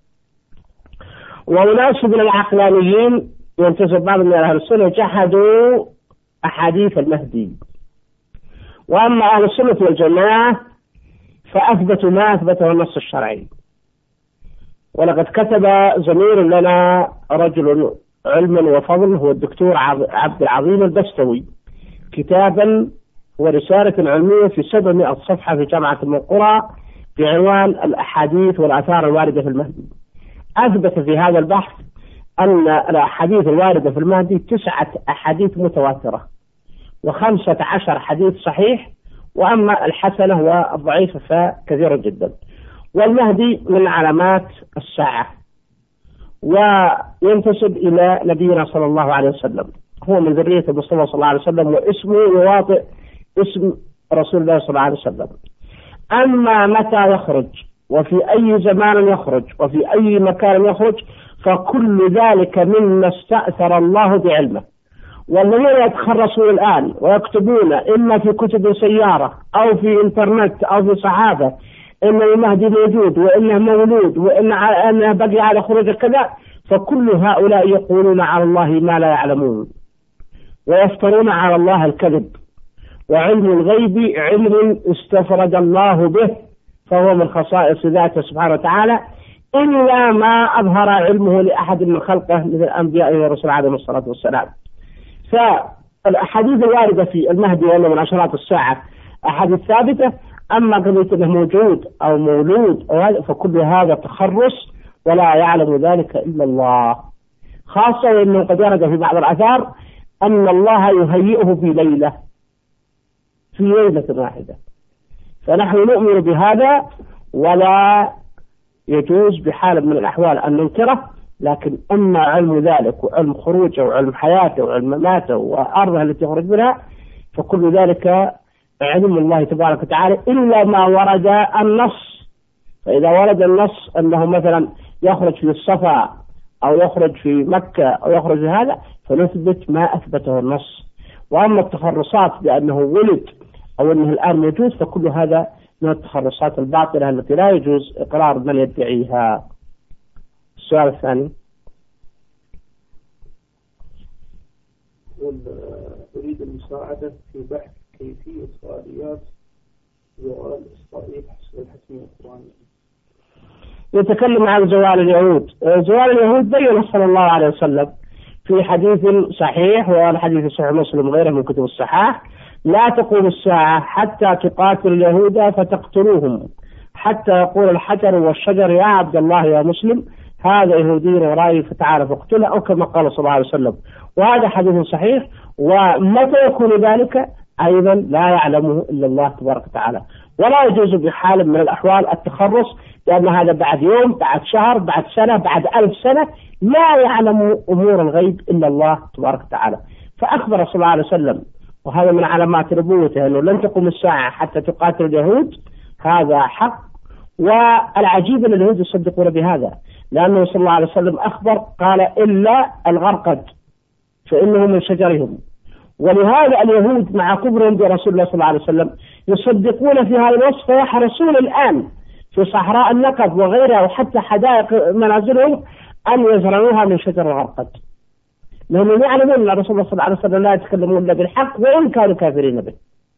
وناس من العقلانيين ينتسب بعض من أهل السنة جحدوا أحاديث المهدي. وأما أهل السنة والجماعة فأثبتوا ما أثبته النص الشرعي. ولقد كتب زميل لنا رجل علما وفضل هو الدكتور عبد العظيم البستوي كتابا ورسالة علمية في 700 صفحة في جامعة المنقرة بعنوان الأحاديث والآثار الواردة في المهدي. أثبت في هذا البحث أن الأحاديث الواردة في المهدي 9 أحاديث متواترة و15 حديث صحيح، وأما الحسنة والضعيفة فكثيرة جدا. والمهدي من علامات الساعة وينتسب إلى نبينا صلى الله عليه وسلم، هو من ذرية المصطفى صلى الله عليه وسلم، واسمه يواطئ اسم رسول الله صلى الله عليه وسلم. أما متى يخرج وفي أي زمان يخرج وفي أي مكان يخرج فكل ذلك مما استأثر الله بعلمه. والذين يتخرصون الآن ويكتبون إما في كتب سيارة أو في إنترنت أو في صحافة إن المهدي موجود وإنه مولود وإنه بقي على خروج كذا، فكل هؤلاء يقولون على الله ما لا يعلمون ويفترون على الله الكذب. وعلم الغيب علم استفرد الله به، فهو من خصائص ذاته سبحانه وتعالى، إلا ما أظهر علمه لأحد من خلقه من الأنبياء والرسل عليهم الصلاة والسلام. فالأحاديث الواردة في المهدي وأنه من أشراط الساعة أحاديث ثابتة. أما قضية أنه موجود أو مولود فكل هذا تخرص ولا يعلم ذلك إلا الله، خاصة وأنه قد ورد في بعض الآثار أن الله يهيئه في ليلة واحدة. فنحن نؤمن بهذا ولا يجوز بحال من الأحوال أن ننكره. لكن أما علم ذلك وعلم خروجه وعلم حياته وعلم مماته وأرضه التي يخرج منها فكل ذلك علم الله تبارك وتعالى، إلا ما ورد النص. فإذا ورد النص أنه مثلا يخرج في الصفا أو يخرج في مكة أو يخرج في هذا فنثبت ما أثبته النص. وأما التخرصات بأنه ولد أو أنه الآن موجود فكل هذا من التخرصات الباطلة التي لا يجوز إقرار من يدعيها. السؤال الثاني:
أريد المساعدة في بحث كيفية سؤاليات زوال إسرائيل حسب الحتمية القرآنية.
يتكلم عن زوال اليهود. زوال اليهود بين صلى الله عليه وسلم في حديث صحيح، والحديث صحيح مسلم وغيره من كتب الصحاح: لا تقوم الساعة حتى تقاتل اليهود فتقتلوهم، حتى يقول الحجر والشجر يا عبد الله يا مسلم هذا يهودي ورائي فتعال فاقتله، أو كما قال صلى الله عليه وسلم. وهذا حديث صحيح. ومتى يكون ذلك أيضا لا يعلمه إلا الله تبارك وتعالى، ولا يجوز بحال من الأحوال التخرص، لأن هذا بعد يوم، بعد شهر، بعد سنة، بعد 1000 سنة، لا يعلم أمور الغيب إلا الله تبارك وتعالى. فأخبر صلى الله عليه وسلم، وهذا من علامات نبوته، أنه لن تقوم الساعة حتى تقاتل اليهود. هذا حق. والعجيب أن اليهود يصدقون بهذا، لأنه صلى الله عليه وسلم أخبر قال: إلا الغرقد فإنه من شجرهم. ولهذا اليهود مع كبرهم برسول الله صلى الله عليه وسلم يصدقون في هذا الوصف، فيحرصون الآن في صحراء النقب وغيرها وحتى حدائق منازلهم أن يزرعوها من شجر الغرقد، لأنهم يعلمون أن الرسول صلى الله عليه وسلم لا يتكلمون إلا بالحق وإن كانوا كافرين به.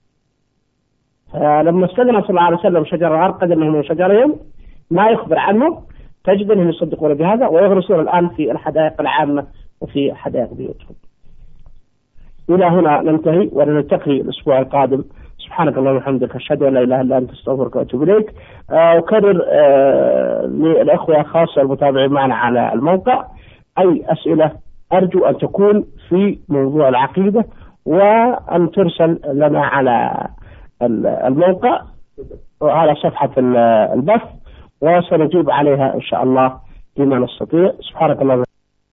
فلما استدنا صلى الله عليه وسلم شجر الغرقد أنه من شجرهم ما يخبر عنه، تجد أنهم يصدقون بهذا ويغرسون الآن في الحدائق العامة وفي حدائق بيوتهم. إلى هنا ننتهي، ونلتقي الأسبوع القادم. سبحانك اللهم وبحمدك، أشهد أن لا إله إلا أنت، أستغفرك وأتوب إليك. أكرر للأخوة خاصة المتابعين معنا على الموقع أي أسئلة أرجو أن تكون في موضوع العقيدة، وأن ترسل لنا على الموقع وعلى صفحة البث، وسنجيب عليها إن شاء الله بما نستطيع. سبحانك اللهم